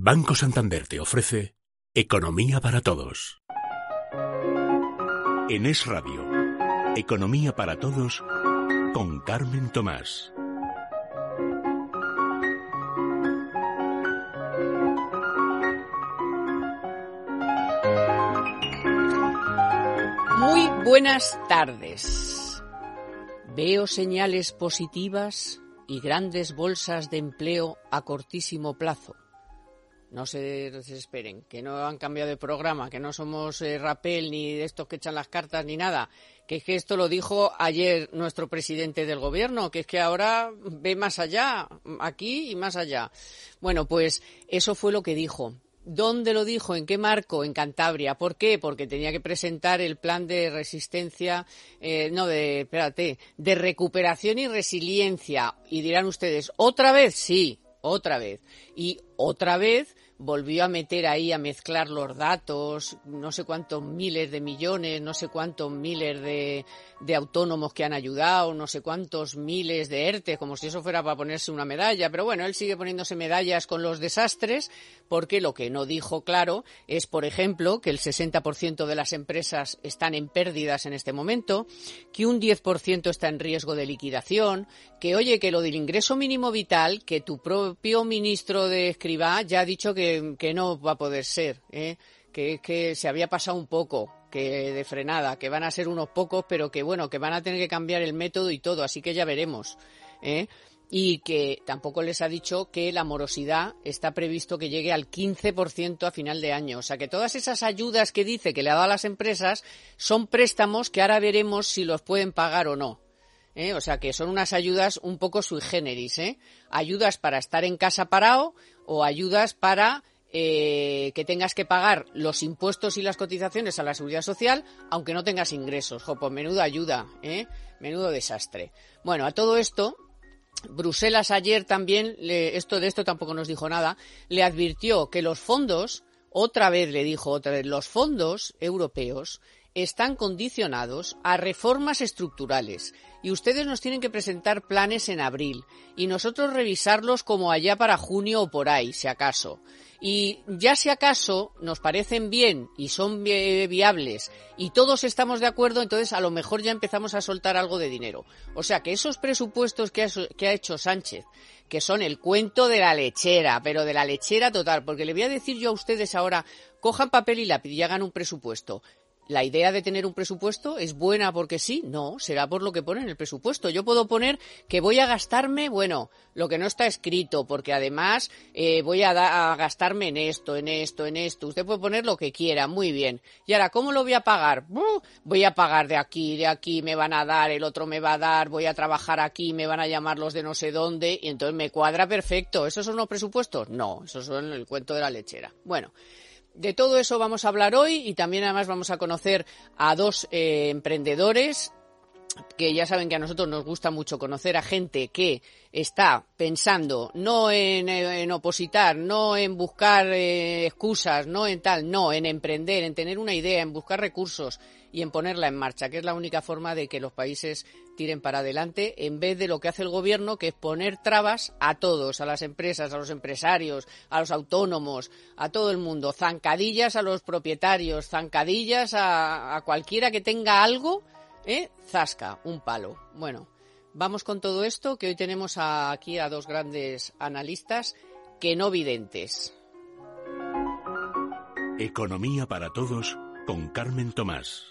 Banco Santander te ofrece Economía para Todos. En Es Radio, Economía para Todos con Carmen Tomás. Muy buenas tardes. Veo señales positivas y grandes bolsas de empleo a cortísimo plazo. No se desesperen, que no han cambiado de programa, que no somos Rapel ni de estos que echan las cartas ni nada, que es que esto lo dijo ayer nuestro presidente del gobierno, que es que ahora ve más allá, aquí y más allá. Bueno, pues eso fue lo que dijo. ¿Dónde lo dijo? ¿En qué marco? En Cantabria. ¿Por qué? Porque tenía que presentar el plan de resistencia, de recuperación y resiliencia. Y dirán ustedes, ¿otra vez? Sí, otra vez. Y otra vez volvió a meter ahí, a mezclar los datos, no sé cuántos miles de millones, no sé cuántos miles de autónomos que han ayudado, no sé cuántos miles de ERTE, como si eso fuera para ponerse una medalla. Pero bueno, él sigue poniéndose medallas con los desastres, porque lo que no dijo claro es, por ejemplo, que el 60% de las empresas están en pérdidas en este momento, que un 10% está en riesgo de liquidación, que oye, que lo del ingreso mínimo vital, que tu propio ministro de Escrivá ya ha dicho que no va a poder ser, que se había pasado un poco, que de frenada, que van a ser unos pocos, pero que bueno, que van a tener que cambiar el método y todo, así que ya veremos, y que tampoco les ha dicho que la morosidad está previsto que llegue al 15% a final de año. O sea, que todas esas ayudas que dice que le ha dado a las empresas son préstamos que ahora veremos si los pueden pagar o no. O sea, que son unas ayudas un poco sui generis, ayudas para estar en casa parado o ayudas para que tengas que pagar los impuestos y las cotizaciones a la Seguridad Social aunque no tengas ingresos. Pues menuda ayuda, menudo desastre. Bueno, a todo esto, Bruselas ayer también, de esto tampoco nos dijo nada, le advirtió que los fondos, los fondos europeos están condicionados a reformas estructurales y ustedes nos tienen que presentar planes en abril y nosotros revisarlos como allá para junio o por ahí, si acaso. Y ya si acaso nos parecen bien y son viables y todos estamos de acuerdo, entonces a lo mejor ya empezamos a soltar algo de dinero. O sea que esos presupuestos que ha hecho Sánchez, que son el cuento de la lechera, pero de la lechera total, porque le voy a decir yo a ustedes ahora, cojan papel y lápiz y hagan un presupuesto. ¿La idea de tener un presupuesto es buena porque sí? No, será por lo que pone en el presupuesto. Yo puedo poner que voy a gastarme, bueno, lo que no está escrito, porque además voy a gastarme en esto. Usted puede poner lo que quiera, muy bien. Y ahora, ¿cómo lo voy a pagar? Voy a pagar de aquí me van a dar, el otro me va a dar, voy a trabajar aquí, me van a llamar los de no sé dónde, y entonces me cuadra perfecto. ¿Esos son los presupuestos? No, esos son el cuento de la lechera. Bueno. De todo eso vamos a hablar hoy y también además vamos a conocer a dos emprendedores que ya saben que a nosotros nos gusta mucho conocer a gente que está pensando no en opositar, no en buscar excusas, no en emprender, en tener una idea, en buscar recursos y en ponerla en marcha, que es la única forma de que los países tiren para adelante, en vez de lo que hace el gobierno, que es poner trabas a todos, a las empresas, a los empresarios, a los autónomos, a todo el mundo, zancadillas a los propietarios, zancadillas a cualquiera que tenga algo, zasca, un palo. Bueno, vamos con todo esto, que hoy tenemos aquí a dos grandes analistas que no videntes. Economía para Todos con Carmen Tomás.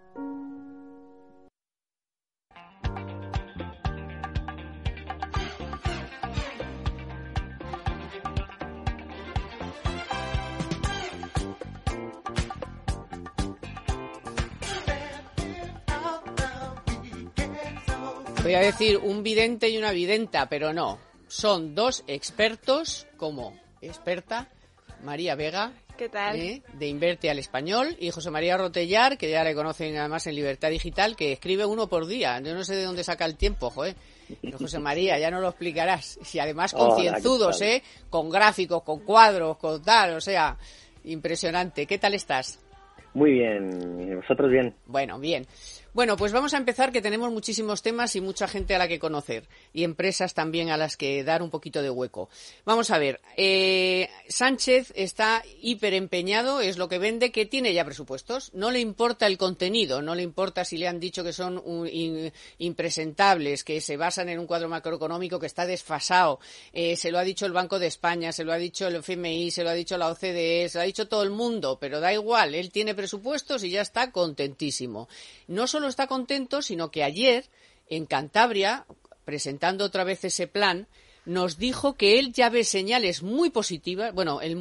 Voy a decir un vidente y una videnta, pero no. Son dos expertos, como experta, María Vega, ¿qué tal? De Inverte al Español, y José María Rotellar, que ya le conocen además en Libertad Digital, que escribe uno por día. Yo no sé de dónde saca el tiempo, joder. Pero José María, ya no lo explicarás. Y además concienzudos, con gráficos, con cuadros, con tal, o sea, impresionante. ¿Qué tal estás? Muy bien, ¿y vosotros bien? Bueno, bien. Bueno, pues vamos a empezar, que tenemos muchísimos temas y mucha gente a la que conocer y empresas también a las que dar un poquito de hueco. Vamos a ver, Sánchez está hiper empeñado, es lo que vende, que tiene ya presupuestos. No le importa el contenido, no le importa si le han dicho que son impresentables, que se basan en un cuadro macroeconómico que está desfasado. Se lo ha dicho el Banco de España, se lo ha dicho el FMI, se lo ha dicho la OCDE, se lo ha dicho todo el mundo, pero da igual, él tiene presupuestos y ya está contentísimo. No solo está contento, sino que ayer, en Cantabria, presentando otra vez ese plan, nos dijo que él ya ve señales muy positivas,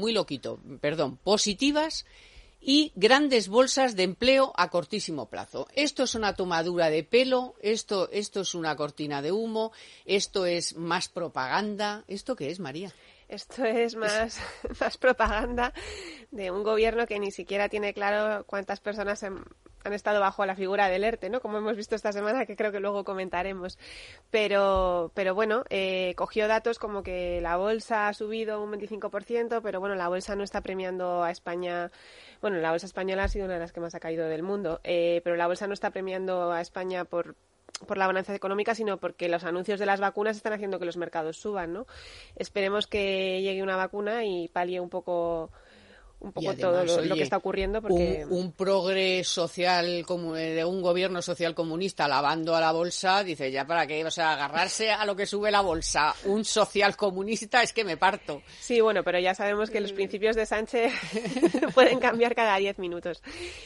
positivas y grandes bolsas de empleo a cortísimo plazo. Esto es una tomadura de pelo, esto es una cortina de humo, esto es más propaganda. ¿Esto qué es, María? Esto es más propaganda de un gobierno que ni siquiera tiene claro cuántas personas han estado bajo la figura del ERTE, ¿no? Como hemos visto esta semana, que creo que luego comentaremos. Pero bueno, cogió datos como que la bolsa ha subido un 25%, pero bueno, la bolsa no está premiando a España. Bueno, la bolsa española ha sido una de las que más ha caído del mundo, pero la bolsa no está premiando a España por la bonanza económica, sino porque los anuncios de las vacunas están haciendo que los mercados suban, ¿no? Esperemos que llegue una vacuna y palie un poco además, todo lo que está ocurriendo, porque un progre social como de un gobierno social comunista lavando a la bolsa, dice, ya para qué, o sea, agarrarse a lo que sube la bolsa, un social comunista, es que me parto. Sí, bueno, pero ya sabemos que los principios de Sánchez pueden cambiar cada 10 minutos.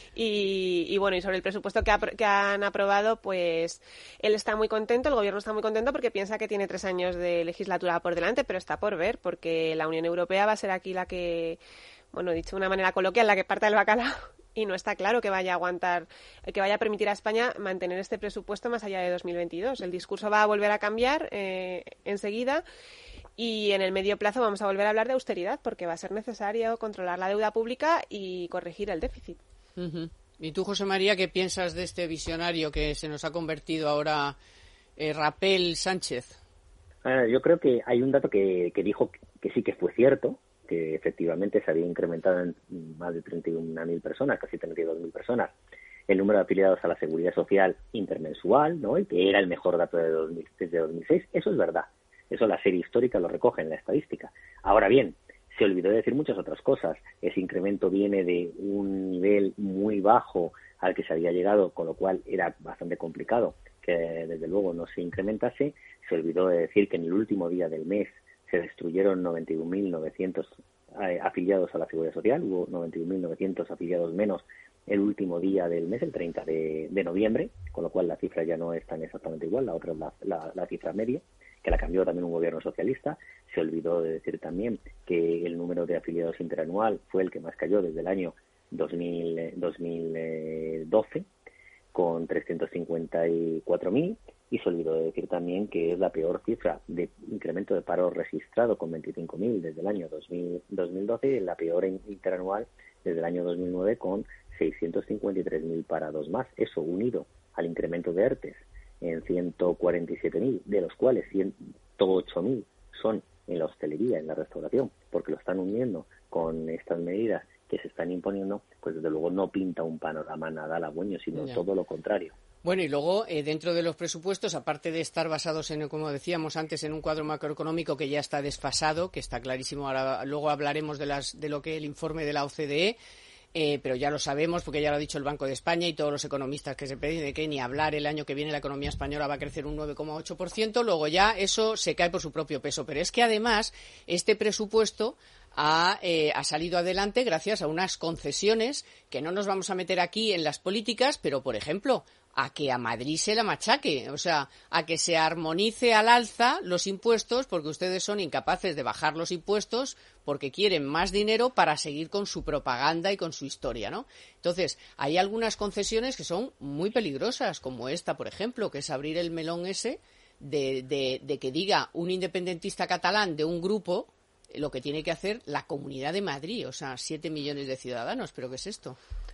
Y bueno, y sobre el presupuesto que han aprobado, pues él está muy contento, el gobierno está muy contento porque piensa que tiene 3 años de legislatura por delante, pero está por ver, porque la Unión Europea va a ser aquí la que, bueno, dicho de una manera coloquial, la que parta el bacalao, y no está claro que vaya a permitir a España mantener este presupuesto más allá de 2022. El discurso va a volver a cambiar enseguida, y en el medio plazo vamos a volver a hablar de austeridad, porque va a ser necesario controlar la deuda pública y corregir el déficit. Uh-huh. ¿Y tú, José María, qué piensas de este visionario que se nos ha convertido ahora Rapel Sánchez? Yo creo que hay un dato que dijo que sí que fue cierto, que efectivamente se había incrementado en más de 31.000 personas, casi 32.000 personas, el número de afiliados a la Seguridad Social intermensual, ¿no? Y que era el mejor dato desde 2006. Eso es verdad. Eso la serie histórica lo recoge en la estadística. Ahora bien, se olvidó de decir muchas otras cosas. Ese incremento viene de un nivel muy bajo al que se había llegado, con lo cual era bastante complicado que desde luego no se incrementase. Se olvidó de decir que en el último día del mes se destruyeron 91.900 afiliados a la Seguridad Social, hubo 91.900 afiliados menos el último día del mes, el 30 de noviembre, con lo cual la cifra ya no es tan exactamente igual, la otra es la cifra media, que la cambió también un gobierno socialista. Se olvidó de decir también que el número de afiliados interanual fue el que más cayó desde el año 2012, con 354.000, y se olvidó de decir también que es la peor cifra de incremento de paro registrado, con 25.000 desde el año 2012, y la peor interanual desde el año 2009, con 653.000 parados más. Eso unido al incremento de ERTES en 147.000, de los cuales 108.000 son en la hostelería, en la restauración, porque lo están uniendo con estas medidas que se están imponiendo, pues desde luego no pinta un panorama nada halagüeño, sino todo lo contrario. Bueno, y luego, dentro de los presupuestos, aparte de estar basados en, como decíamos antes, en un cuadro macroeconómico que ya está desfasado, que está clarísimo, ahora luego hablaremos de lo que el informe de la OCDE, pero ya lo sabemos porque ya lo ha dicho el Banco de España y todos los economistas que se predicen de que ni hablar, el año que viene la economía española va a crecer un 9,8%, luego ya eso se cae por su propio peso. Pero es que además este presupuesto ha salido adelante gracias a unas concesiones que no nos vamos a meter aquí en las políticas, pero por ejemplo, a que a Madrid se la machaque, o sea, a que se armonice al alza los impuestos, porque ustedes son incapaces de bajar los impuestos porque quieren más dinero para seguir con su propaganda y con su historia, ¿no? Entonces, hay algunas concesiones que son muy peligrosas, como esta, por ejemplo, que es abrir el melón ese de que diga un independentista catalán de un grupo lo que tiene que hacer la Comunidad de Madrid, o sea, 7 millones de ciudadanos, ¿pero qué es esto?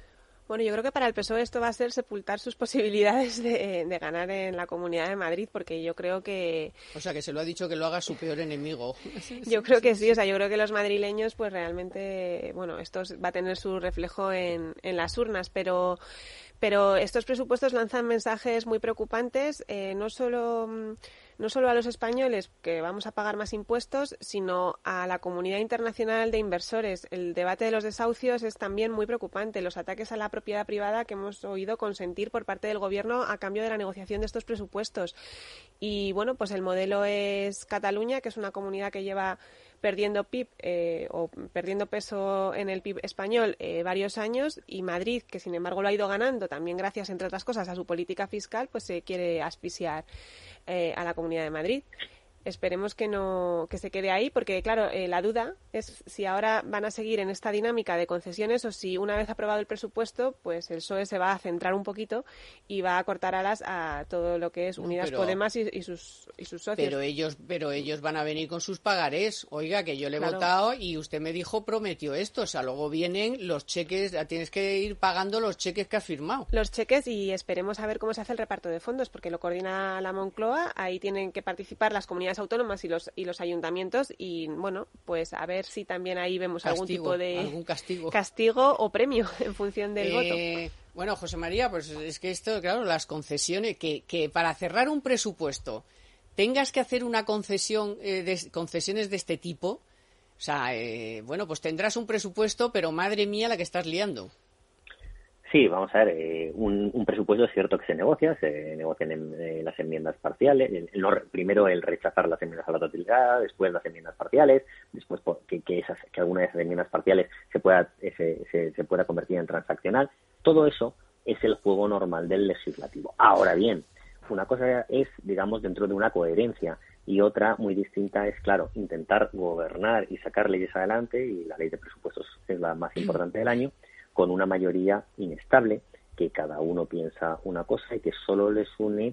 Bueno, yo creo que para el PSOE esto va a ser sepultar sus posibilidades de ganar en la Comunidad de Madrid, porque yo creo que... O sea, que se lo ha dicho que lo haga su peor enemigo. Yo creo que sí, o sea, yo creo que los madrileños, pues realmente, bueno, esto va a tener su reflejo en las urnas, pero estos presupuestos lanzan mensajes muy preocupantes, no solo a los españoles, que vamos a pagar más impuestos, sino a la comunidad internacional de inversores. El debate de los desahucios es también muy preocupante. Los ataques a la propiedad privada que hemos oído consentir por parte del Gobierno a cambio de la negociación de estos presupuestos. Y bueno, pues el modelo es Cataluña, que es una comunidad que lleva perdiendo PIB o perdiendo peso en el PIB español varios años, y Madrid, que sin embargo lo ha ido ganando también gracias, entre otras cosas, a su política fiscal, pues se quiere asfixiar a la Comunidad de Madrid. Esperemos que se quede ahí, porque claro, la duda es si ahora van a seguir en esta dinámica de concesiones o si una vez aprobado el presupuesto, pues el PSOE se va a centrar un poquito y va a cortar alas a todo lo que es Unidas Podemos y sus socios. Pero ellos van a venir con sus pagarés. Oiga, que yo le he votado y usted me prometió esto. O sea, luego vienen los cheques, tienes que ir pagando los cheques que has firmado. Los cheques, y esperemos a ver cómo se hace el reparto de fondos, porque lo coordina la Moncloa. Ahí tienen que participar las comunidades autónomas y los ayuntamientos, y bueno, pues a ver si también ahí vemos algún tipo de algún castigo o premio en función del voto. Bueno, José María, pues es que esto, claro, las concesiones, que para cerrar un presupuesto tengas que hacer una concesiones de este tipo, o sea, bueno, pues tendrás un presupuesto, pero madre mía la que estás liando. Sí, vamos a ver, un presupuesto es cierto que se negocian en las enmiendas parciales, primero el rechazar las enmiendas a la totalidad, después las enmiendas parciales, después que alguna de esas enmiendas parciales se pueda convertir en transaccional. Todo eso es el juego normal del legislativo. Ahora bien, una cosa es, digamos, dentro de una coherencia, y otra muy distinta es, claro, intentar gobernar y sacar leyes adelante, y la ley de presupuestos es la más importante del año, con una mayoría inestable, que cada uno piensa una cosa y que solo les unen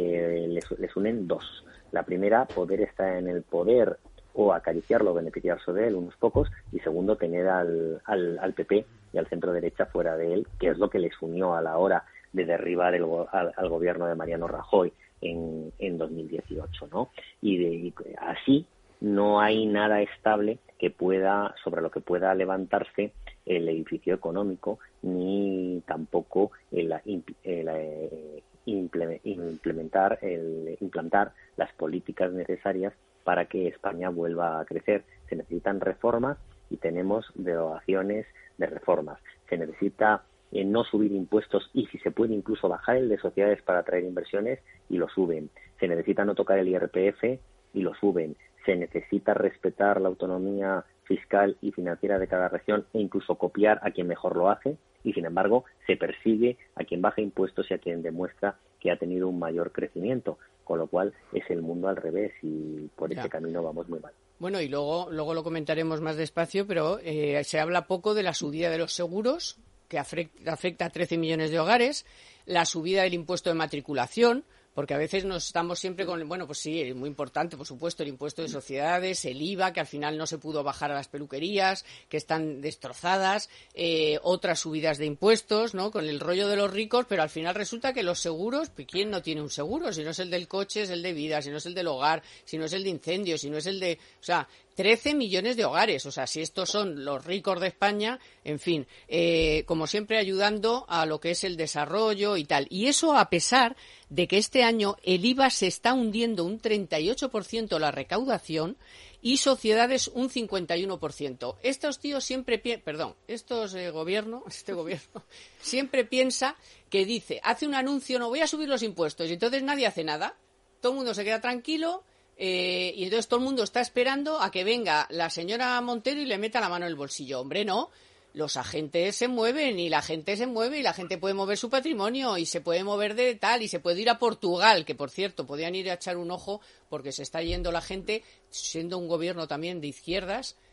dos. La primera, poder estar en el poder o acariciarlo o beneficiarse de él unos pocos, y segundo, tener al PP y al centro derecha fuera de él, que es lo que les unió a la hora de derribar al gobierno de Mariano Rajoy en 2018, ¿no? Y así no hay nada estable sobre lo que pueda levantarse el edificio económico, ni tampoco implantar las políticas necesarias para que España vuelva a crecer. Se necesitan reformas y tenemos derogaciones de reformas. Se necesita no subir impuestos, y si se puede incluso bajar el de sociedades para atraer inversiones, y lo suben. Se necesita no tocar el IRPF y lo suben. Se necesita respetar la autonomía fiscal y financiera de cada región e incluso copiar a quien mejor lo hace, y sin embargo se persigue a quien baja impuestos y a quien demuestra que ha tenido un mayor crecimiento, con lo cual es el mundo al revés, y por ese camino vamos muy mal. Bueno, y luego lo comentaremos más despacio, pero se habla poco de la subida de los seguros, que afecta a 13 millones de hogares, la subida del impuesto de matriculación, porque a veces nos estamos siempre con, bueno, pues sí, es muy importante, por supuesto, el impuesto de sociedades, el IVA, que al final no se pudo bajar a las peluquerías, que están destrozadas, otras subidas de impuestos, ¿no?, con el rollo de los ricos, pero al final resulta que los seguros, pues ¿quién no tiene un seguro? Si no es el del coche, es el de vida, si no es el del hogar, si no es el de incendios, si no es el de... O sea, 13 millones de hogares, o sea, si estos son los ricos de España, en fin, como siempre ayudando a lo que es el desarrollo y tal. Y eso a pesar de que este año el IVA se está hundiendo un 38% la recaudación y sociedades un 51%. Estos tíos siempre este gobierno siempre piensa que hace un anuncio, no voy a subir los impuestos, y entonces nadie hace nada, todo el mundo se queda tranquilo. Y entonces todo el mundo está esperando a que venga la señora Montero y le meta la mano en el bolsillo. Hombre, no. Los agentes se mueven y la gente se mueve y la gente puede mover su patrimonio y se puede mover de tal y se puede ir a Portugal, que por cierto podían ir a echar un ojo porque se está yendo la gente, siendo un gobierno también de izquierdas,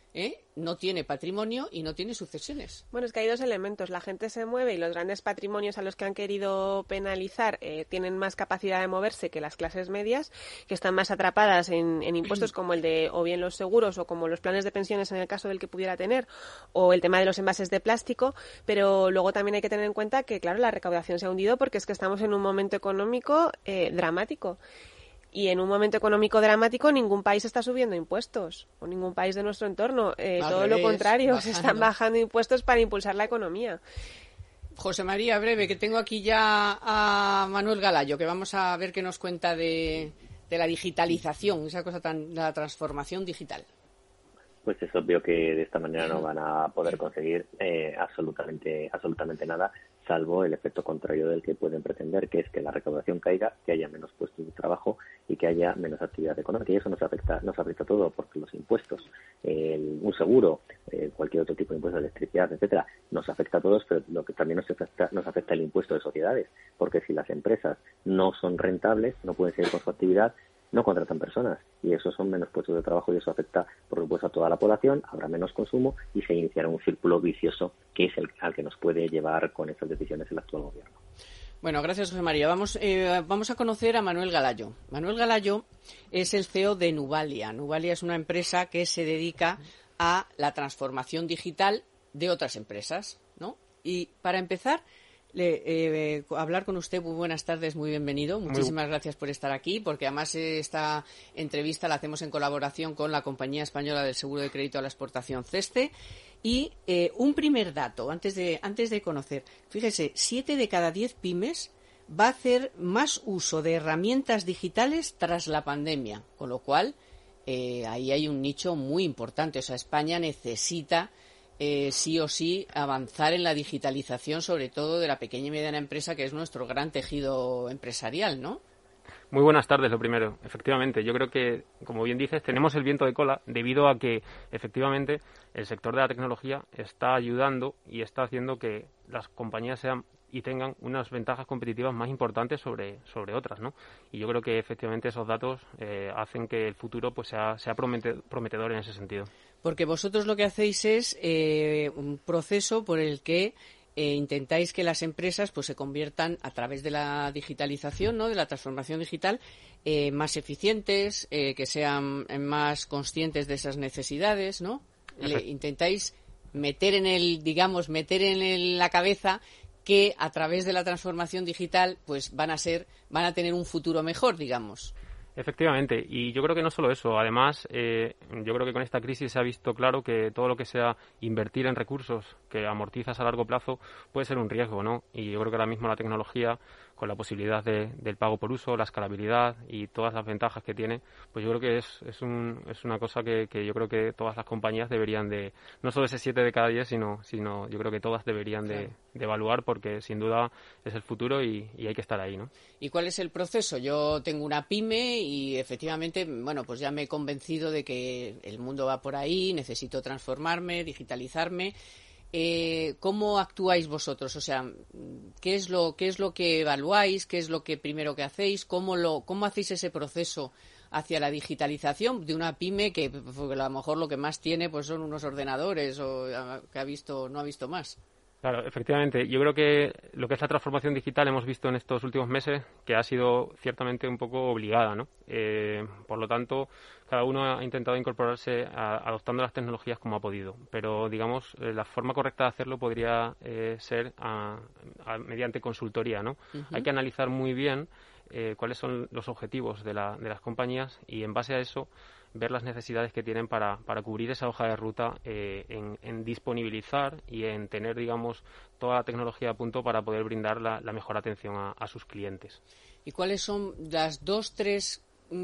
no tiene patrimonio y no tiene sucesiones. Bueno, es que hay dos elementos. La gente se mueve y los grandes patrimonios a los que han querido penalizar tienen más capacidad de moverse que las clases medias, que están más atrapadas en impuestos como el de o bien los seguros o como los planes de pensiones en el caso del que pudiera tener, o el tema de los envases de plástico. Pero luego también hay que tener en cuenta que, claro, la recaudación se ha hundido porque es que estamos en un momento económico dramático. Y en un momento económico dramático ningún país está subiendo impuestos, o ningún país de nuestro entorno. Todo lo contrario, se están bajando impuestos para impulsar la economía. José María, breve, que tengo aquí ya a Manuel Galayo, que vamos a ver qué nos cuenta de la digitalización, esa cosa la transformación digital. Pues es obvio que de esta manera no van a poder conseguir absolutamente nada, salvo el efecto contrario del que pueden pretender, que es que la recaudación caiga, que haya menos puestos de trabajo y que haya menos actividad económica. Y eso nos afecta a todo, porque los impuestos, un seguro, cualquier otro tipo de impuestos, electricidad, etcétera, nos afecta a todos, pero lo que también nos afecta el impuesto de sociedades, porque si las empresas no son rentables, no pueden seguir con su actividad, no contratan personas y eso son menos puestos de trabajo y eso afecta, por supuesto, a toda la población, habrá menos consumo y se iniciará un círculo vicioso que es al que nos puede llevar con estas decisiones el actual gobierno. Bueno, gracias, José María. Vamos a conocer a Manuel Galayo. Manuel Galayo es el CEO de Nuvalia. Nuvalia es una empresa que se dedica a la transformación digital de otras empresas, ¿no? Y para empezar, hablar con usted, muy buenas tardes, muy bienvenido. Muchísimas gracias por estar aquí, porque además esta entrevista la hacemos en colaboración con la Compañía Española del Seguro de Crédito a la Exportación, CESTE. Y un primer dato, antes de conocer, fíjese, 7 de cada 10 pymes va a hacer más uso de herramientas digitales tras la pandemia, con lo cual ahí hay un nicho muy importante. O sea, España necesita sí o sí avanzar en la digitalización, sobre todo de la pequeña y mediana empresa, que es nuestro gran tejido empresarial, ¿no? Muy buenas tardes, lo primero. Efectivamente, yo creo que, como bien dices, tenemos el viento de cola debido a que, efectivamente, el sector de la tecnología está ayudando y está haciendo que las compañías sean y tengan unas ventajas competitivas más importantes sobre otras, ¿no? Y yo creo que, efectivamente, esos datos hacen que el futuro pues sea prometedor en ese sentido. Porque vosotros lo que hacéis es un proceso por el que intentáis que las empresas pues se conviertan a través de la digitalización, ¿no?, de la transformación digital, más eficientes, que sean más conscientes de esas necesidades, ¿no? Intentáis meter en la cabeza que a través de la transformación digital pues van a tener un futuro mejor, digamos. Efectivamente, y yo creo que no solo eso, además yo creo que con esta crisis se ha visto claro que todo lo que sea invertir en recursos que amortizas a largo plazo puede ser un riesgo, ¿no? Y yo creo que ahora mismo la tecnología, con la posibilidad del pago por uso, la escalabilidad y todas las ventajas que tiene, pues yo creo que es una cosa que yo creo que todas las compañías deberían de, no solo ese 7 de cada 10, sino yo creo que todas deberían de evaluar, porque sin duda es el futuro y hay que estar ahí, ¿no? ¿Y cuál es el proceso? Yo tengo una pyme y efectivamente, bueno, pues ya me he convencido de que el mundo va por ahí, necesito transformarme, digitalizarme. ¿Cómo actuáis vosotros? O sea, ¿qué es lo que evaluáis? ¿Qué es lo que primero que hacéis? ¿Cómo hacéis ese proceso hacia la digitalización de una pyme que a lo mejor lo que más tiene pues son unos ordenadores o que no ha visto más? Claro, efectivamente. Yo creo que lo que es la transformación digital hemos visto en estos últimos meses que ha sido ciertamente un poco obligada, ¿no? Por lo tanto, cada uno ha intentado incorporarse adoptando las tecnologías como ha podido. Pero, digamos, la forma correcta de hacerlo podría ser mediante consultoría, ¿no? Uh-huh. Hay que analizar muy bien cuáles son los objetivos de las compañías y, en base a eso, ver las necesidades que tienen para cubrir esa hoja de ruta, en disponibilizar y en tener, digamos, toda la tecnología a punto para poder brindar la mejor atención a sus clientes. ¿Y cuáles son las 2-3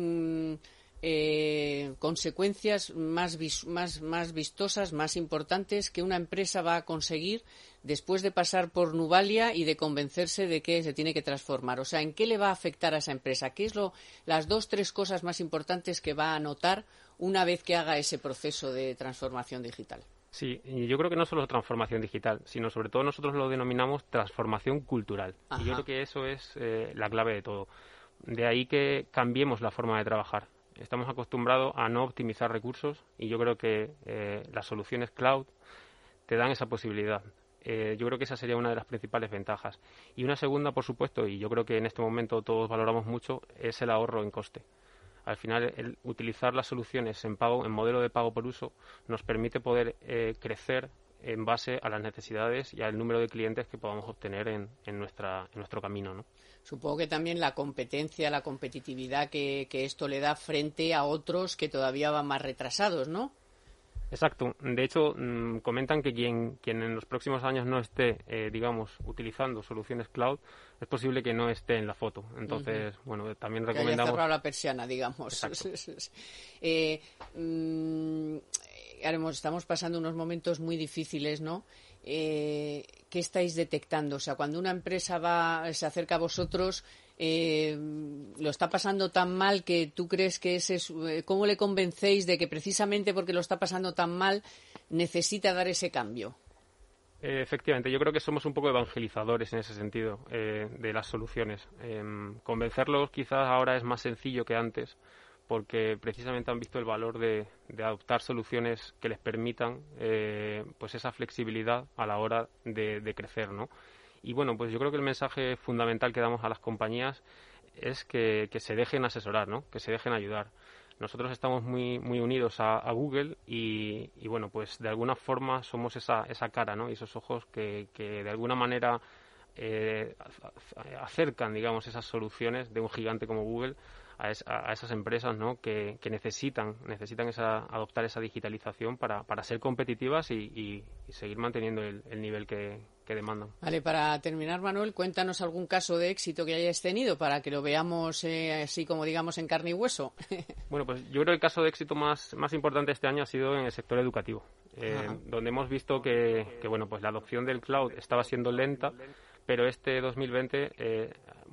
consecuencias más vistosas, más importantes que una empresa va a conseguir después de pasar por Nuvalia y de convencerse de que se tiene que transformar? O sea, ¿en qué le va a afectar a esa empresa? ¿Qué es las 2-3 cosas más importantes que va a notar una vez que haga ese proceso de transformación digital? Sí, y yo creo que no solo transformación digital, sino sobre todo nosotros lo denominamos transformación cultural. Ajá. Y yo creo que eso es la clave de todo. De ahí que cambiemos la forma de trabajar. estamos acostumbrados a no optimizar recursos y yo creo que las soluciones cloud te dan esa posibilidad. Yo creo que esa sería una de las principales ventajas. Y una segunda, por supuesto, y yo creo que en este momento todos valoramos mucho, es el ahorro en coste. Al final, el utilizar las soluciones en modelo de pago por uso, nos permite poder crecer en base a las necesidades y al número de clientes que podamos obtener en nuestro camino, ¿no? Supongo que también la competencia, la competitividad que esto le da frente a otros que todavía van más retrasados, ¿no? Exacto. De hecho, comentan que quien en los próximos años no esté, utilizando soluciones cloud, es posible que no esté en la foto. Entonces, bueno, también recomendamos... Que haya cerrado la persiana, digamos. Estamos pasando unos momentos muy difíciles, ¿no? ¿Qué estáis detectando? O sea, cuando una empresa se acerca a vosotros, lo está pasando tan mal que tú crees que ¿cómo le convencéis de que precisamente porque lo está pasando tan mal necesita dar ese cambio? Efectivamente, yo creo que somos un poco evangelizadores en ese sentido de las soluciones. Convencerlos quizás ahora es más sencillo que antes, porque precisamente han visto el valor de adoptar soluciones que les permitan pues esa flexibilidad a la hora de crecer, ¿no? Y bueno, pues yo creo que el mensaje fundamental que damos a las compañías es que se dejen asesorar, ¿no? Que se dejen ayudar. Nosotros estamos muy unidos a Google y bueno, pues de alguna forma somos esa cara, ¿no? Y esos ojos que de alguna manera acercan, digamos, esas soluciones de un gigante como Google a esas empresas, ¿no? que necesitan adoptar esa digitalización para ser competitivas y seguir manteniendo el nivel que demandan. Vale, para terminar, Manuel, cuéntanos algún caso de éxito que hayáis tenido para que lo veamos así como digamos en carne y hueso. Bueno, pues yo creo que el caso de éxito más importante este año ha sido en el sector educativo, donde hemos visto que bueno, pues la adopción del cloud estaba siendo lenta, pero este 2020,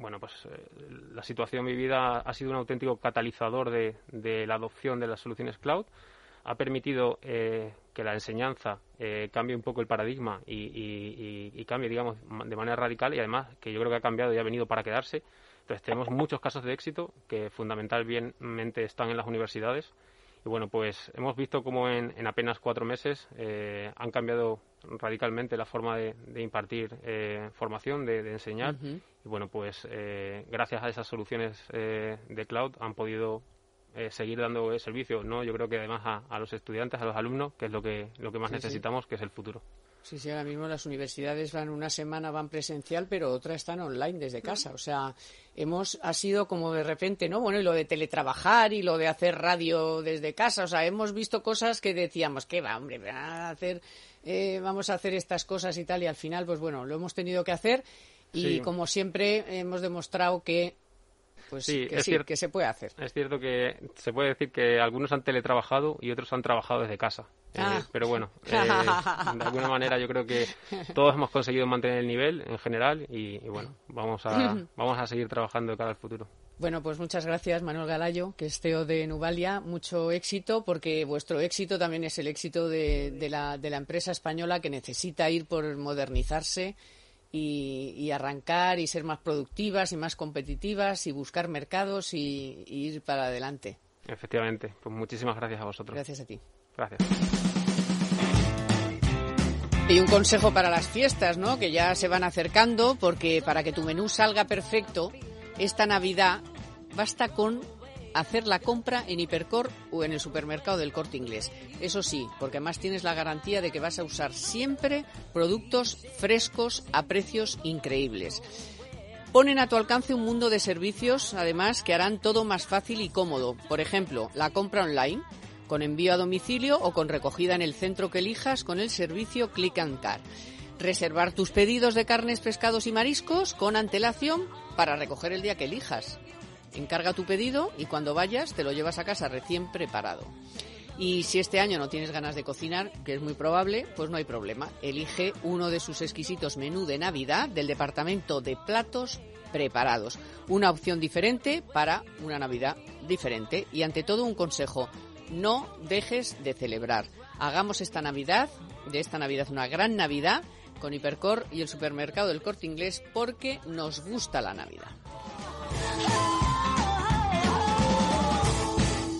la situación vivida ha sido un auténtico catalizador de la adopción de las soluciones cloud. Ha permitido que la enseñanza cambie un poco el paradigma y cambie, digamos, de manera radical, y además que yo creo que ha cambiado y ha venido para quedarse. Entonces tenemos muchos casos de éxito que fundamentalmente están en las universidades. Y bueno, pues hemos visto cómo en apenas 4 meses han cambiado radicalmente la forma de impartir formación, de enseñar. Uh-huh. Y bueno, pues gracias a esas soluciones de cloud han podido seguir dando servicio, ¿no? Yo creo que además a los estudiantes, a los alumnos, que es lo que más necesitamos, que es el futuro. Sí, ahora mismo las universidades una semana van presencial, pero otra están online desde casa. O sea, ha sido como de repente, ¿no? Bueno, y lo de teletrabajar y lo de hacer radio desde casa. O sea, hemos visto cosas que decíamos, ¿qué va, hombre? Vamos a hacer estas cosas y tal. Y al final, pues bueno, lo hemos tenido que hacer. Y como siempre, hemos demostrado que que se puede hacer. Es cierto que se puede decir que algunos han teletrabajado y otros han trabajado desde casa. Pero bueno, de alguna manera yo creo que todos hemos conseguido mantener el nivel en general y bueno, vamos a seguir trabajando de cara al futuro. Bueno, pues muchas gracias, Manuel Galayo, que es CEO de Nubalia. Mucho éxito, porque vuestro éxito también es el éxito de la empresa española, que necesita ir por modernizarse y arrancar y ser más productivas y más competitivas y buscar mercados y ir para adelante. Efectivamente, pues muchísimas gracias a vosotros. Gracias a ti. Gracias. Y un consejo para las fiestas, ¿no? Que ya se van acercando, porque para que tu menú salga perfecto esta Navidad basta con hacer la compra en Hipercor o en el supermercado del Corte Inglés. Eso sí, porque además tienes la garantía de que vas a usar siempre productos frescos a precios increíbles. Ponen a tu alcance un mundo de servicios, además, que harán todo más fácil y cómodo. Por ejemplo, la compra online, con envío a domicilio o con recogida en el centro que elijas con el servicio Click and Car. Reservar tus pedidos de carnes, pescados y mariscos con antelación para recoger el día que elijas. Encarga tu pedido y cuando vayas te lo llevas a casa recién preparado. Y si este año no tienes ganas de cocinar, que es muy probable, pues no hay problema. Elige uno de sus exquisitos menú de Navidad del departamento de platos preparados. Una opción diferente para una Navidad diferente. Y ante todo un consejo, no dejes de celebrar. Hagamos de esta Navidad una gran Navidad con Hipercor y el supermercado del Corte Inglés, porque nos gusta la Navidad.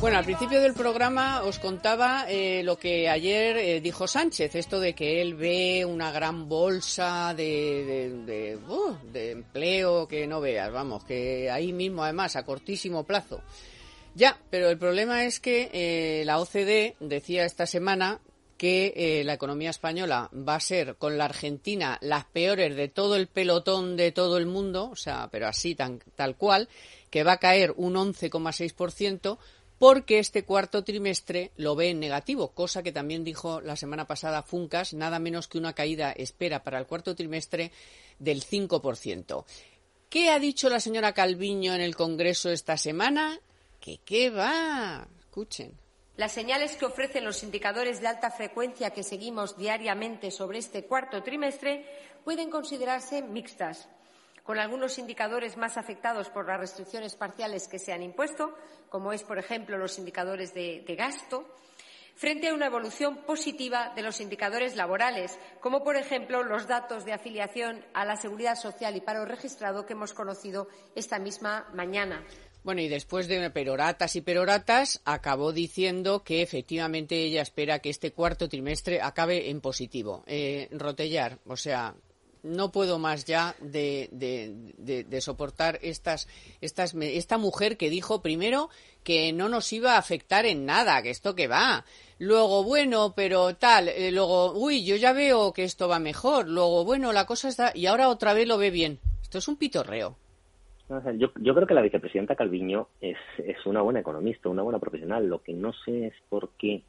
Bueno, al principio del programa os contaba lo que ayer dijo Sánchez, esto de que él ve una gran bolsa de empleo que no veas, vamos, que ahí mismo además a cortísimo plazo. Ya, pero el problema es que la OCDE decía esta semana que la economía española va a ser, con la Argentina, las peores de todo el pelotón de todo el mundo, o sea, pero así tal cual, que va a caer un 11,6%, porque este cuarto trimestre lo ve en negativo, cosa que también dijo la semana pasada Funcas, nada menos que una caída espera para el cuarto trimestre del 5%. ¿Qué ha dicho la señora Calviño en el Congreso esta semana? ¿Que qué va? Escuchen. Las señales que ofrecen los indicadores de alta frecuencia que seguimos diariamente sobre este cuarto trimestre pueden considerarse mixtas, con algunos indicadores más afectados por las restricciones parciales que se han impuesto, como es, por ejemplo, los indicadores de gasto, frente a una evolución positiva de los indicadores laborales, como, por ejemplo, los datos de afiliación a la Seguridad Social y paro registrado que hemos conocido esta misma mañana. Bueno, y después de peroratas y peroratas, acabó diciendo que efectivamente ella espera que este cuarto trimestre acabe en positivo. Rotellar, o sea, no puedo más ya de soportar esta mujer que dijo primero que no nos iba a afectar en nada, que esto que va. Luego, bueno, pero tal. Luego, uy, yo ya veo que esto va mejor. Luego, bueno, la cosa está... Y ahora otra vez lo ve bien. Esto es un pitorreo. Yo creo que la vicepresidenta Calviño es una buena economista, una buena profesional. Lo que no sé es por qué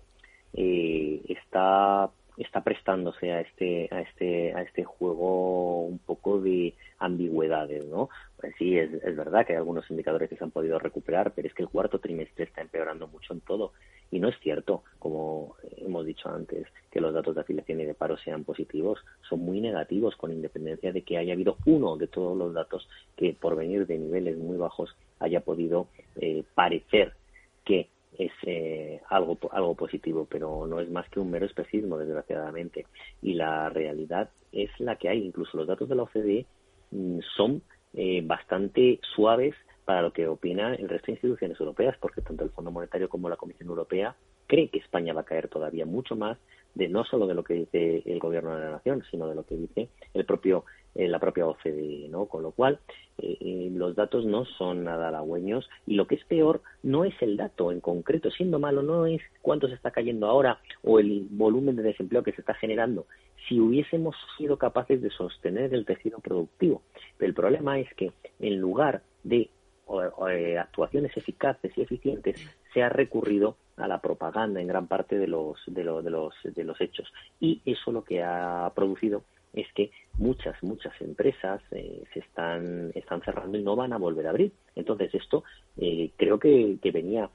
está prestándose a este juego un poco de ambigüedades, ¿no? Pues sí, es verdad que hay algunos indicadores que se han podido recuperar, pero es que el cuarto trimestre está empeorando mucho en todo. Y no es cierto, como hemos dicho antes, que los datos de afiliación y de paro sean positivos. Son muy negativos, con independencia de que haya habido uno de todos los datos que, por venir de niveles muy bajos, haya podido parecer que es algo positivo, pero no es más que un mero espejismo, desgraciadamente. Y la realidad es la que hay. Incluso los datos de la OCDE son bastante suaves para lo que opina el resto de instituciones europeas, porque tanto el Fondo Monetario como la Comisión Europea cree que España va a caer todavía mucho más, no solo de lo que dice el Gobierno de la Nación, sino de lo que dice la propia OCDE, ¿no? Con lo cual, los datos no son nada halagüeños, y lo que es peor no es el dato en concreto, siendo malo, no es cuánto se está cayendo ahora o el volumen de desempleo que se está generando, si hubiésemos sido capaces de sostener el tejido productivo. Pero el problema es que en lugar de actuaciones eficaces y eficientes, se ha recurrido a la propaganda en gran parte de los hechos, y eso lo que ha producido es que muchas empresas se están cerrando y no van a volver a abrir. Entonces esto creo que venía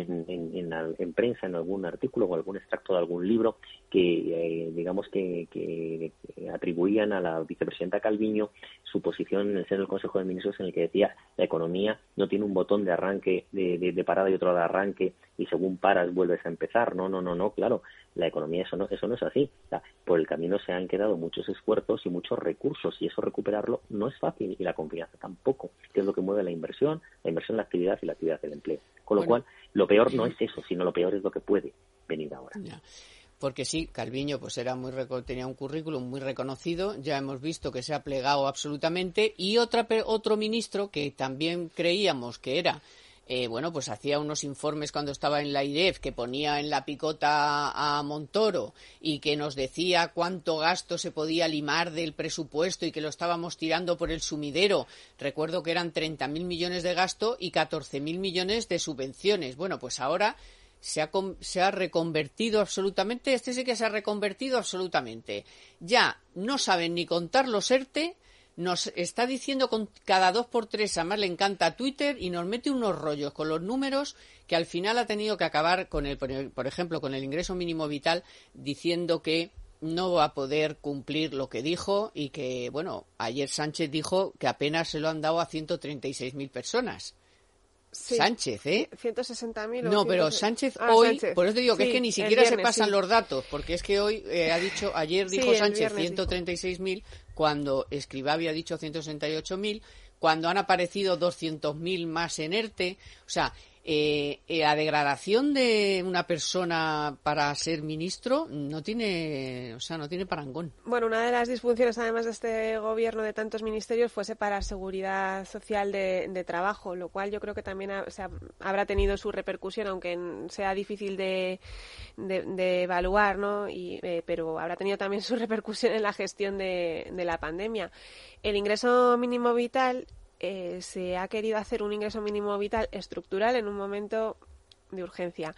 en prensa, en algún artículo o algún extracto de algún libro que digamos que atribuían a la vicepresidenta Calviño su posición en el seno del Consejo de Ministros, en el que decía: la economía no tiene un botón de arranque, de parada y otro de arranque, y según paras vuelves a empezar. No, claro, la economía eso no es así. O sea, por el camino se han quedado muchos esfuerzos y muchos recursos, y eso recuperarlo no es fácil, y la confianza tampoco, que es lo que mueve la inversión, la actividad y la actividad del empleo. Con lo cual, lo peor no es eso, sino lo peor es lo que puede venir ahora. Ya. Porque sí, Calviño pues tenía un currículum muy reconocido, ya hemos visto que se ha plegado absolutamente, y otro ministro que también creíamos que era, pues hacía unos informes cuando estaba en la IREF, que ponía en la picota a Montoro y que nos decía cuánto gasto se podía limar del presupuesto y que lo estábamos tirando por el sumidero. Recuerdo que eran 30.000 millones de gasto y 14.000 millones de subvenciones. Bueno, pues ahora se ha reconvertido absolutamente, sí que se ha reconvertido absolutamente. Ya no saben ni contar los ERTE, nos está diciendo cada 2x3, además le encanta Twitter, y nos mete unos rollos con los números que al final ha tenido que acabar por ejemplo, con el ingreso mínimo vital, diciendo que no va a poder cumplir lo que dijo, y que, bueno, ayer Sánchez dijo que apenas se lo han dado a 136.000 personas. Sí. Sánchez, 160.000. No, pero Sánchez hoy, Sánchez. Por eso te digo que es que ni siquiera viernes, se pasan los datos, porque es que hoy ayer dijo Sánchez 136.000, cuando Escrivá había dicho 168.000, cuando han aparecido 200.000 más en ERTE. O sea, La degradación de una persona para ser ministro no tiene parangón. Bueno, una de las disfunciones, además de este gobierno de tantos ministerios, fue separar seguridad social de trabajo, lo cual yo creo que también habrá tenido su repercusión, aunque sea difícil de evaluar, ¿no? Pero habrá tenido también su repercusión en la gestión de la pandemia. El ingreso mínimo vital, se ha querido hacer un ingreso mínimo vital estructural en un momento de urgencia.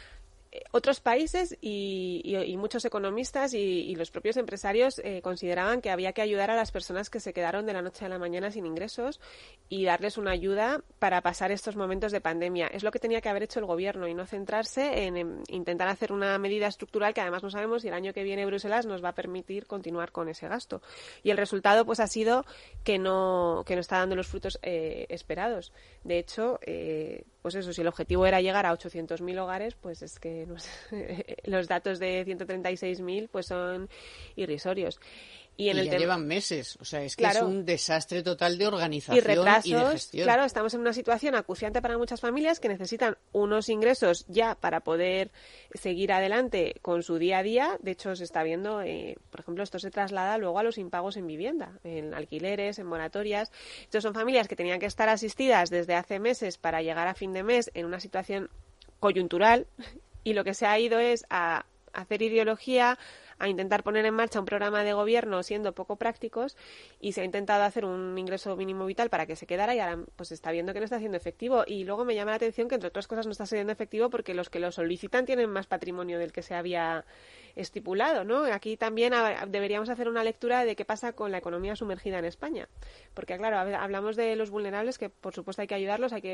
Otros países y muchos economistas y los propios empresarios consideraban que había que ayudar a las personas que se quedaron de la noche a la mañana sin ingresos y darles una ayuda para pasar estos momentos de pandemia. Es lo que tenía que haber hecho el gobierno y no centrarse en intentar hacer una medida estructural que además no sabemos si el año que viene Bruselas nos va a permitir continuar con ese gasto. Y el resultado pues ha sido que no está dando los frutos esperados. De hecho, pues eso, si el objetivo era llegar a 800.000 hogares, pues es que los datos de 136.000 pues son irrisorios. Y ya llevan meses, o sea, es que claro, es un desastre total de organización y retrasos, y de gestión. Claro, estamos en una situación acuciante para muchas familias que necesitan unos ingresos ya para poder seguir adelante con su día a día. De hecho, se está viendo, por ejemplo, esto se traslada luego a los impagos en vivienda, en alquileres, en moratorias. Estas son familias que tenían que estar asistidas desde hace meses para llegar a fin de mes en una situación coyuntural, y lo que se ha ido es a hacer ideología, a intentar poner en marcha un programa de gobierno siendo poco prácticos, y se ha intentado hacer un ingreso mínimo vital para que se quedara, y ahora pues se está viendo que no está siendo efectivo. Y luego me llama la atención que, entre otras cosas, no está siendo efectivo porque los que lo solicitan tienen más patrimonio del que se había estipulado, ¿no? Aquí también deberíamos hacer una lectura de qué pasa con la economía sumergida en España, porque claro, hablamos de los vulnerables, que por supuesto hay que ayudarlos, hay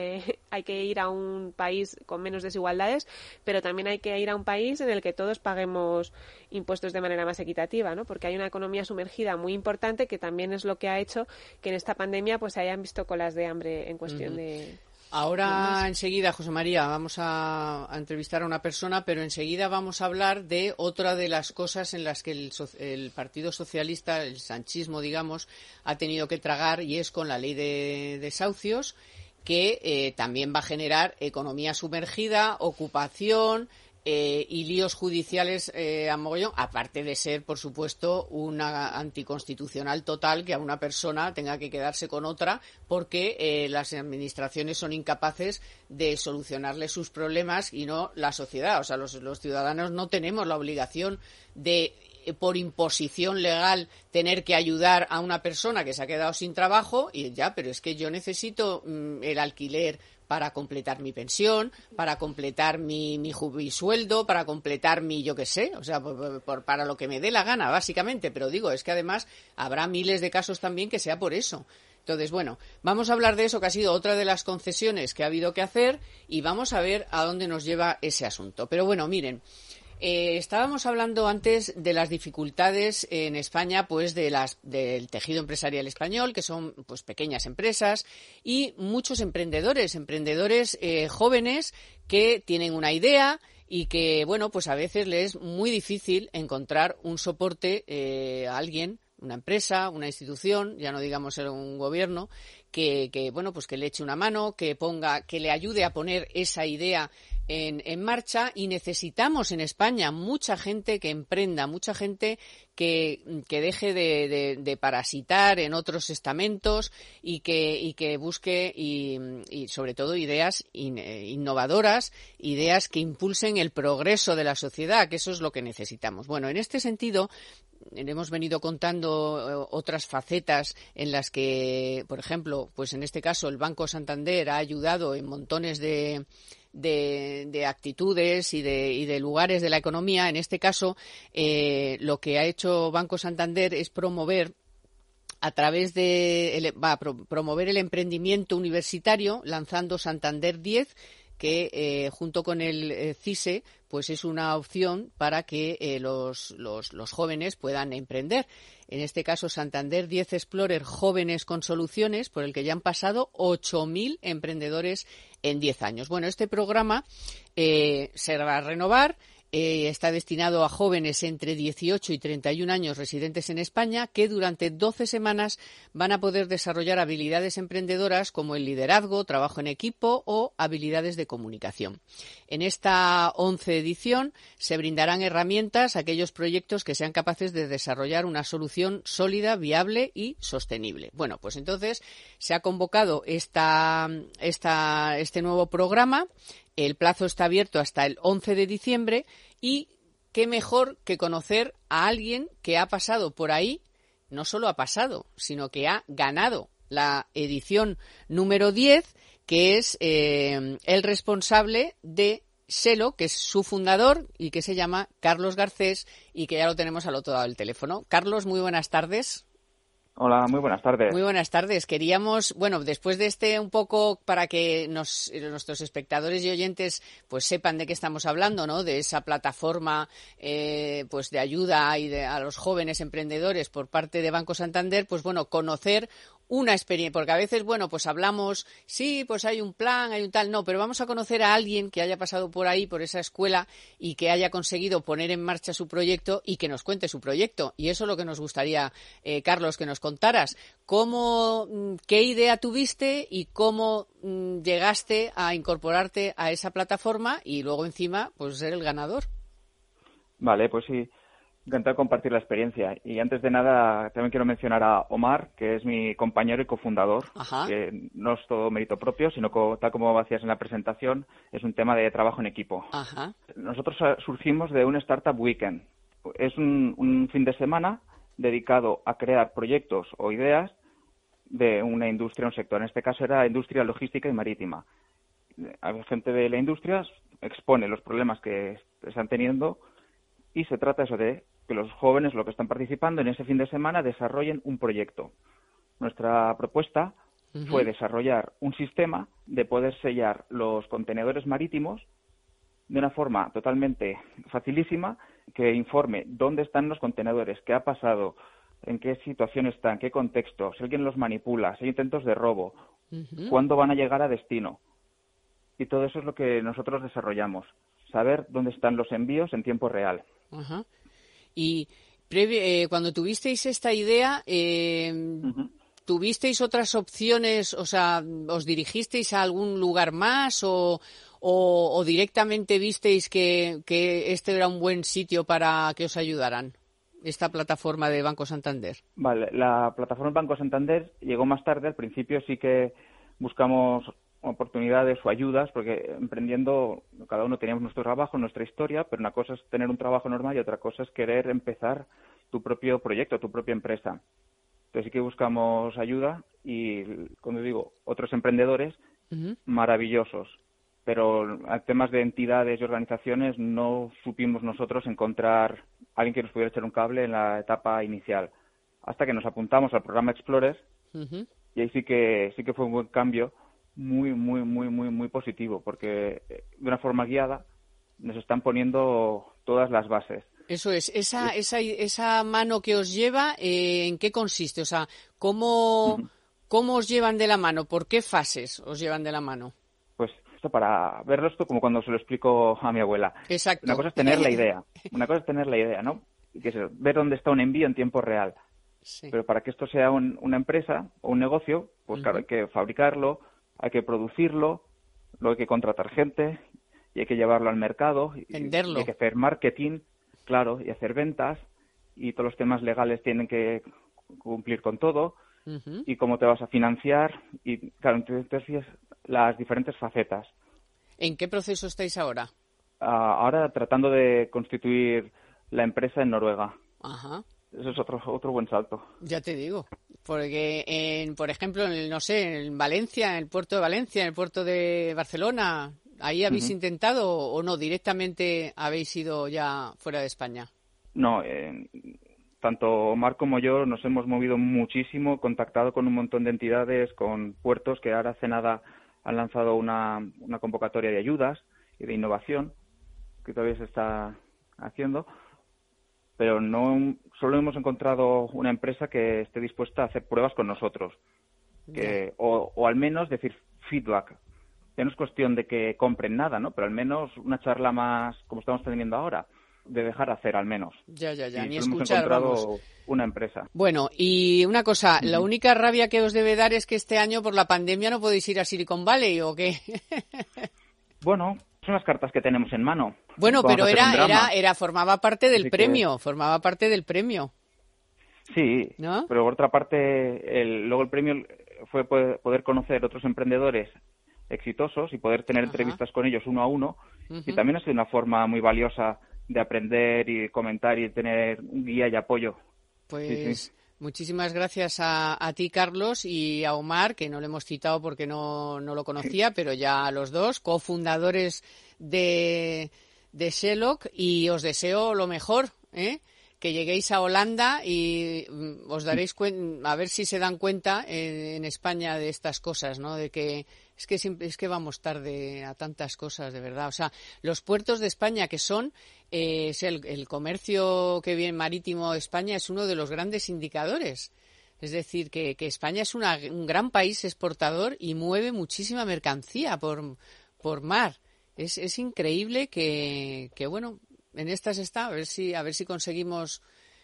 que ir a un país con menos desigualdades, pero también hay que ir a un país en el que todos paguemos impuestos de manera más equitativa, ¿no? Porque hay una economía sumergida muy importante que también es lo que ha hecho que en esta pandemia pues se hayan visto colas de hambre en cuestión de... Ahora, enseguida, José María, vamos a entrevistar a una persona, pero enseguida vamos a hablar de otra de las cosas en las que el Partido Socialista, el sanchismo, digamos, ha tenido que tragar, y es con la ley de desahucios, que también va a generar economía sumergida, ocupación y líos judiciales a mogollón, aparte de ser, por supuesto, una anticonstitucional total que a una persona tenga que quedarse con otra porque las administraciones son incapaces de solucionarle sus problemas y no la sociedad. O sea, los ciudadanos no tenemos la obligación de, por imposición legal, tener que ayudar a una persona que se ha quedado sin trabajo y ya, pero es que yo necesito el alquiler para completar mi pensión, para completar mi sueldo, para completar mi, yo qué sé, o sea, para lo que me dé la gana, básicamente. Pero digo, es que además habrá miles de casos también que sea por eso. Entonces, bueno, vamos a hablar de eso, que ha sido otra de las concesiones que ha habido que hacer, y vamos a ver a dónde nos lleva ese asunto. Pero bueno, miren, estábamos hablando antes de las dificultades en España, pues del tejido empresarial español, que son pues pequeñas empresas y muchos emprendedores jóvenes que tienen una idea y que, bueno, pues a veces les es muy difícil encontrar un soporte a alguien, una empresa, una institución, ya no digamos un gobierno, que bueno, pues que le eche una mano, que le ayude a poner esa idea en marcha. Y necesitamos en España mucha gente que emprenda, mucha gente que deje de parasitar en otros estamentos y que busque y sobre todo ideas innovadoras, ideas que impulsen el progreso de la sociedad, que eso es lo que necesitamos. Bueno, en este sentido hemos venido contando otras facetas en las que, por ejemplo, pues en este caso el Banco Santander ha ayudado en montones de actitudes y de lugares de la economía. En este caso, lo que ha hecho Banco Santander es promover a través promover el emprendimiento universitario, lanzando Santander 10, que junto con el CISE pues es una opción para que los jóvenes puedan emprender. En este caso, Santander 10 Explorer Jóvenes con Soluciones, por el que ya han pasado 8.000 emprendedores en 10 años. Bueno, este programa se va a renovar está destinado a jóvenes entre 18 y 31 años residentes en España que durante 12 semanas van a poder desarrollar habilidades emprendedoras como el liderazgo, trabajo en equipo o habilidades de comunicación. En esta 11 edición se brindarán herramientas a aquellos proyectos que sean capaces de desarrollar una solución sólida, viable y sostenible. Bueno, pues entonces se ha convocado este nuevo programa. El plazo está abierto hasta el 11 de diciembre y qué mejor que conocer a alguien que ha pasado por ahí, no solo ha pasado, sino que ha ganado la edición número 10, que es el responsable de Selo, que es su fundador y que se llama Carlos Garcés y que ya lo tenemos al otro lado del teléfono. Carlos, muy buenas tardes. Hola, muy buenas tardes. Muy buenas tardes. Queríamos, después de un poco para que nuestros espectadores y oyentes pues sepan de qué estamos hablando, ¿no? De esa plataforma pues de ayuda a los jóvenes emprendedores por parte de Banco Santander, pues conocer una experiencia, porque a veces, pues hablamos, sí, pues hay un plan, hay un tal, no, pero vamos a conocer a alguien que haya pasado por ahí, por esa escuela y que haya conseguido poner en marcha su proyecto y que nos cuente su proyecto. Y eso es lo que nos gustaría, Carlos, que nos contaras. ¿Qué idea tuviste y cómo llegaste a incorporarte a esa plataforma y luego encima, pues ser el ganador? Vale, pues sí. Encantado de compartir la experiencia. Y antes de nada, también quiero mencionar a Omar, que es mi compañero y cofundador, que no es todo mérito propio, sino que, tal como hacías en la presentación, es un tema de trabajo en equipo. Ajá. Nosotros surgimos de un Startup Weekend. Es un fin de semana dedicado a crear proyectos o ideas de una industria, un sector. En este caso era industria logística y marítima. La gente de la industria expone los problemas que están teniendo y se trata eso de que los jóvenes, lo que están participando en ese fin de semana, desarrollen un proyecto. Nuestra propuesta fue desarrollar un sistema de poder sellar los contenedores marítimos de una forma totalmente facilísima, que informe dónde están los contenedores, qué ha pasado, en qué situación están, qué contexto, si alguien los manipula, si hay intentos de robo, cuándo van a llegar a destino. Y todo eso es lo que nosotros desarrollamos. Saber dónde están los envíos en tiempo real. Ajá. Y cuando tuvisteis esta idea, ¿tuvisteis otras opciones? O sea, ¿os dirigisteis a algún lugar más o directamente visteis que este era un buen sitio para que os ayudaran? Esta plataforma de Banco Santander. Vale, la plataforma de Banco Santander llegó más tarde. Al principio sí que buscamos oportunidades o ayudas, porque emprendiendo cada uno teníamos nuestro trabajo, nuestra historia, pero una cosa es tener un trabajo normal y otra cosa es querer empezar tu propio proyecto, tu propia empresa. Entonces sí que buscamos ayuda y, como digo, otros emprendedores maravillosos, pero a temas de entidades y organizaciones no supimos nosotros encontrar a alguien que nos pudiera echar un cable en la etapa inicial, hasta que nos apuntamos al programa Explores y ahí sí que fue un buen cambio, muy positivo, porque de una forma guiada nos están poniendo todas las bases. Eso es. Esa mano que os lleva, ¿en qué consiste? O sea, ¿cómo os llevan de la mano? ¿Por qué fases os llevan de la mano? Pues esto, para verlo, esto como cuando se lo explico a mi abuela. Exacto. Una cosa es tener la idea, ¿no? Que es ver dónde está un envío en tiempo real. Sí. Pero para que esto sea una empresa o un negocio, pues claro, hay que fabricarlo, hay que producirlo, luego hay que contratar gente y hay que llevarlo al mercado. Venderlo. Y hay que hacer marketing, claro, y hacer ventas, y todos los temas legales tienen que cumplir con todo, y cómo te vas a financiar, y claro, entonces las diferentes facetas. ¿En qué proceso estáis ahora? Ahora tratando de constituir la empresa en Noruega. Ajá. Eso es otro buen salto. Ya te digo, porque por ejemplo, en Valencia, en el puerto de Valencia, en el puerto de Barcelona, ¿ahí habéis intentado o no? ¿Directamente habéis ido ya fuera de España? No, tanto Omar como yo nos hemos movido muchísimo, contactado con un montón de entidades, con puertos que ahora hace nada han lanzado una convocatoria de ayudas y de innovación, que todavía se está haciendo, pero no solo hemos encontrado una empresa que esté dispuesta a hacer pruebas con nosotros, o al menos decir feedback, ya no es cuestión de que compren nada, ¿no? Pero al menos una charla más, como estamos teniendo ahora, de dejar hacer al menos. Ya, ni hemos escuchar, encontrado vamos. una empresa. Bueno, y una cosa, la única rabia que os debe dar es que este año por la pandemia no podéis ir a Silicon Valley, ¿o qué? Bueno, son las cartas que tenemos en mano. Bueno, Vamos pero a hacer un drama. formaba parte del Así premio, formaba parte del premio. Sí, ¿no? pero por otra parte, luego el premio fue poder conocer otros emprendedores exitosos y poder tener entrevistas con ellos uno a uno, y también ha sido una forma muy valiosa de aprender y comentar y tener un guía y apoyo. Pues sí. Muchísimas gracias a ti, Carlos, y a Omar, que no le hemos citado porque no lo conocía, pero ya los dos, cofundadores de Shellock, y os deseo lo mejor, que lleguéis a Holanda y os daréis cuenta, a ver si se dan cuenta en España de estas cosas, ¿no? De que es que vamos tarde a tantas cosas, de verdad. O sea, los puertos de España que son el comercio que viene marítimo de España es uno de los grandes indicadores. Es decir, que España es un gran país exportador y mueve muchísima mercancía por mar. Es increíble que bueno, en estas está, a ver si conseguimos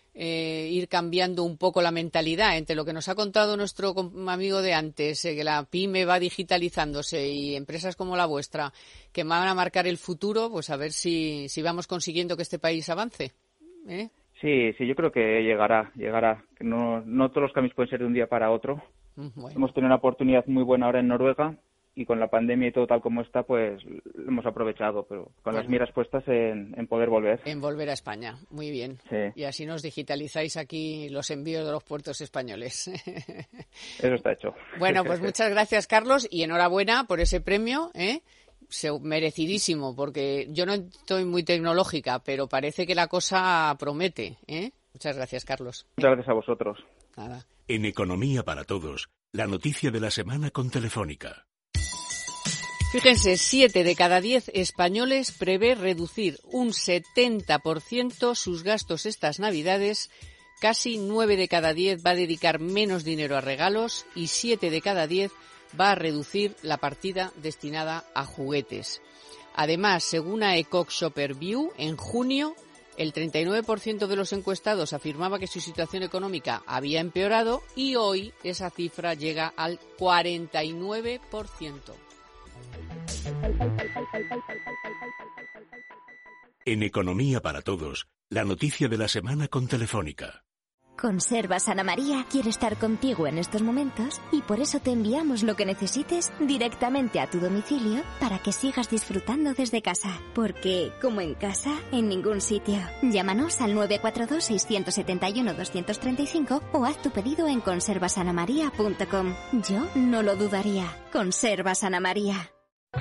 ir cambiando un poco la mentalidad entre lo que nos ha contado nuestro amigo de antes, que la pyme va digitalizándose, y empresas como la vuestra que van a marcar el futuro, pues a ver si vamos consiguiendo que este país avance. Sí, yo creo que llegará. Que no todos los cambios pueden ser de un día para otro. Bueno. Hemos tenido una oportunidad muy buena ahora en Noruega, y con la pandemia y todo tal como está, pues lo hemos aprovechado, pero con las miras puestas en poder volver. En volver a España, muy bien. Sí. Y así nos digitalizáis aquí los envíos de los puertos españoles. Eso está hecho. Bueno, pues muchas gracias, Carlos, y enhorabuena por ese premio, merecidísimo, porque yo no estoy muy tecnológica, pero parece que la cosa promete, Muchas gracias, Carlos. Muchas gracias a vosotros. Nada. En Economía para Todos, la noticia de la semana con Telefónica. Fíjense, 7 de cada 10 españoles prevé reducir un 70% sus gastos estas Navidades, casi 9 de cada 10 va a dedicar menos dinero a regalos y 7 de cada 10 va a reducir la partida destinada a juguetes. Además, según AECOC Shopper View, en junio el 39% de los encuestados afirmaba que su situación económica había empeorado y hoy esa cifra llega al 49%. En Economía para Todos, la noticia de la semana con Telefónica. Conservas Ana María quiere estar contigo en estos momentos y por eso te enviamos lo que necesites directamente a tu domicilio para que sigas disfrutando desde casa. Porque, como en casa, en ningún sitio. Llámanos al 942-671-235 o haz tu pedido en conservasanamaria.com. Yo no lo dudaría. Conservas Ana María.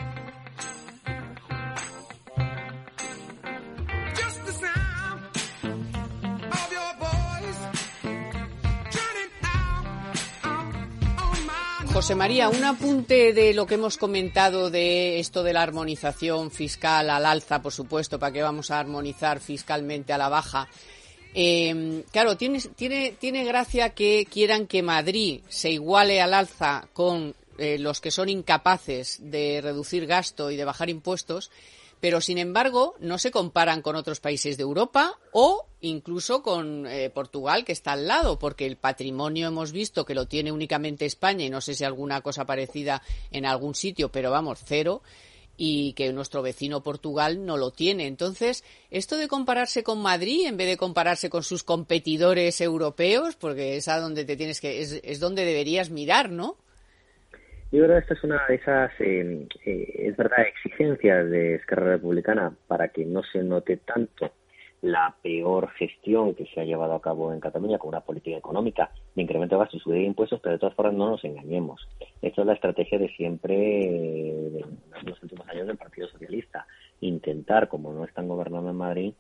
José María, un apunte de lo que hemos comentado de esto de la armonización fiscal al alza, por supuesto, para que vamos a armonizar fiscalmente a la baja. Claro, tiene gracia que quieran que Madrid se iguale al alza con los que son incapaces de reducir gasto y de bajar impuestos, pero sin embargo no se comparan con otros países de Europa o incluso con Portugal, que está al lado, porque el patrimonio hemos visto que lo tiene únicamente España y no sé si alguna cosa parecida en algún sitio, pero vamos, cero, y que nuestro vecino Portugal no lo tiene. Entonces, esto de compararse con Madrid en vez de compararse con sus competidores europeos, porque es a donde es donde deberías mirar, ¿no? Yo creo que esta es una de esas, es verdad, exigencias de Esquerra Republicana para que no se note tanto la peor gestión que se ha llevado a cabo en Cataluña con una política económica de incremento de gastos y subida de impuestos, pero de todas formas no nos engañemos. Esto es la estrategia de siempre de los últimos años del Partido Socialista. Intentar, como no están gobernando en Madrid,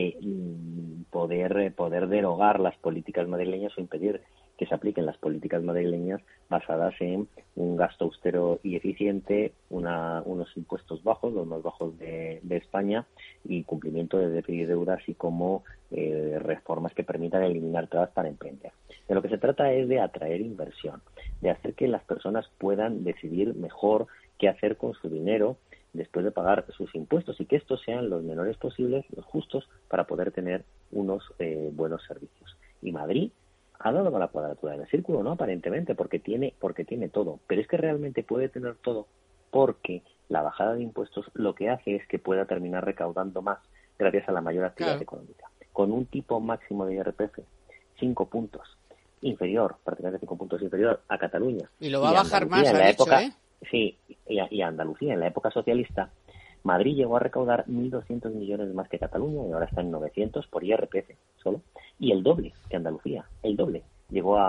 poder derogar las políticas madrileñas o impedir que se apliquen las políticas madrileñas basadas en un gasto austero y eficiente, unos impuestos bajos, los más bajos de España, y cumplimiento de déficit y deuda, así como reformas que permitan eliminar trabas para emprender. De lo que se trata es de atraer inversión. de hacer que las personas puedan decidir mejor qué hacer con su dinero después de pagar sus impuestos y que estos sean los menores posibles, los justos, para poder tener unos buenos servicios. Y Madrid ha dado con la cuadratura del círculo, ¿no? Aparentemente, porque tiene todo. Pero es que realmente puede tener todo porque la bajada de impuestos lo que hace es que pueda terminar recaudando más gracias a la mayor actividad económica. Con un tipo máximo de IRPF, 5 puntos inferior, prácticamente 5 puntos inferior a Cataluña. Y lo va a bajar más, ha dicho, ¿eh? Sí, y a Andalucía. En la época socialista, Madrid llegó a recaudar 1.200 millones más que Cataluña y ahora está en 900 por IRPF solo. Y el doble que Andalucía, el doble llegó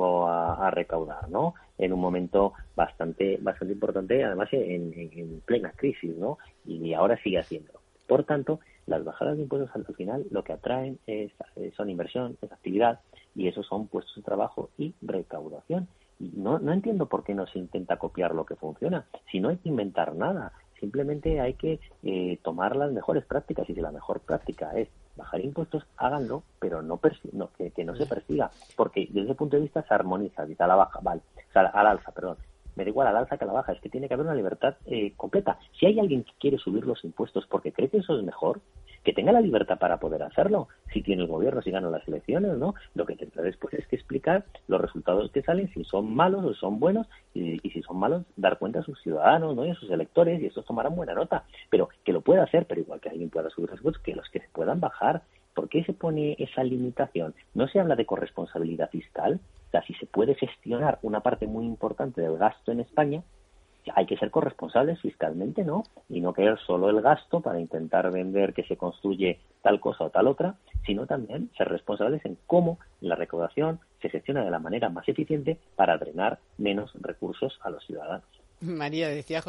a recaudar, ¿no? En un momento bastante importante, además en plena crisis, ¿no? Y ahora sigue haciéndolo. Por tanto, las bajadas de impuestos al final lo que atraen son inversión, es actividad, y esos son puestos de trabajo y recaudación. Y no entiendo por qué no se intenta copiar lo que funciona. Si no hay que inventar nada, simplemente hay que tomar las mejores prácticas, y si la mejor práctica es bajar impuestos, háganlo, pero que no se persiga, porque desde ese punto de vista se armoniza, dice a la baja, vale, o sea, al alza, perdón. Me da igual al alza que a la baja, es que tiene que haber una libertad completa. Si hay alguien que quiere subir los impuestos porque cree que eso es mejor, que tenga la libertad para poder hacerlo. Si tiene el gobierno, si ganan las elecciones, ¿no? Lo que tendrá después es que explicar los resultados que salen, si son malos o son buenos, y si son malos, dar cuenta a sus ciudadanos, ¿no? Y a sus electores, y estos tomarán buena nota. Pero que lo pueda hacer, pero igual que alguien pueda subir los impuestos, que los que se puedan bajar. ¿Por qué se pone esa limitación? ¿No se habla de corresponsabilidad fiscal? O sea, si se puede gestionar una parte muy importante del gasto en España, hay que ser corresponsables fiscalmente, ¿no? Y no querer solo el gasto para intentar vender que se construye tal cosa o tal otra, sino también ser responsables en cómo la recaudación se gestiona de la manera más eficiente para drenar menos recursos a los ciudadanos. María, decías,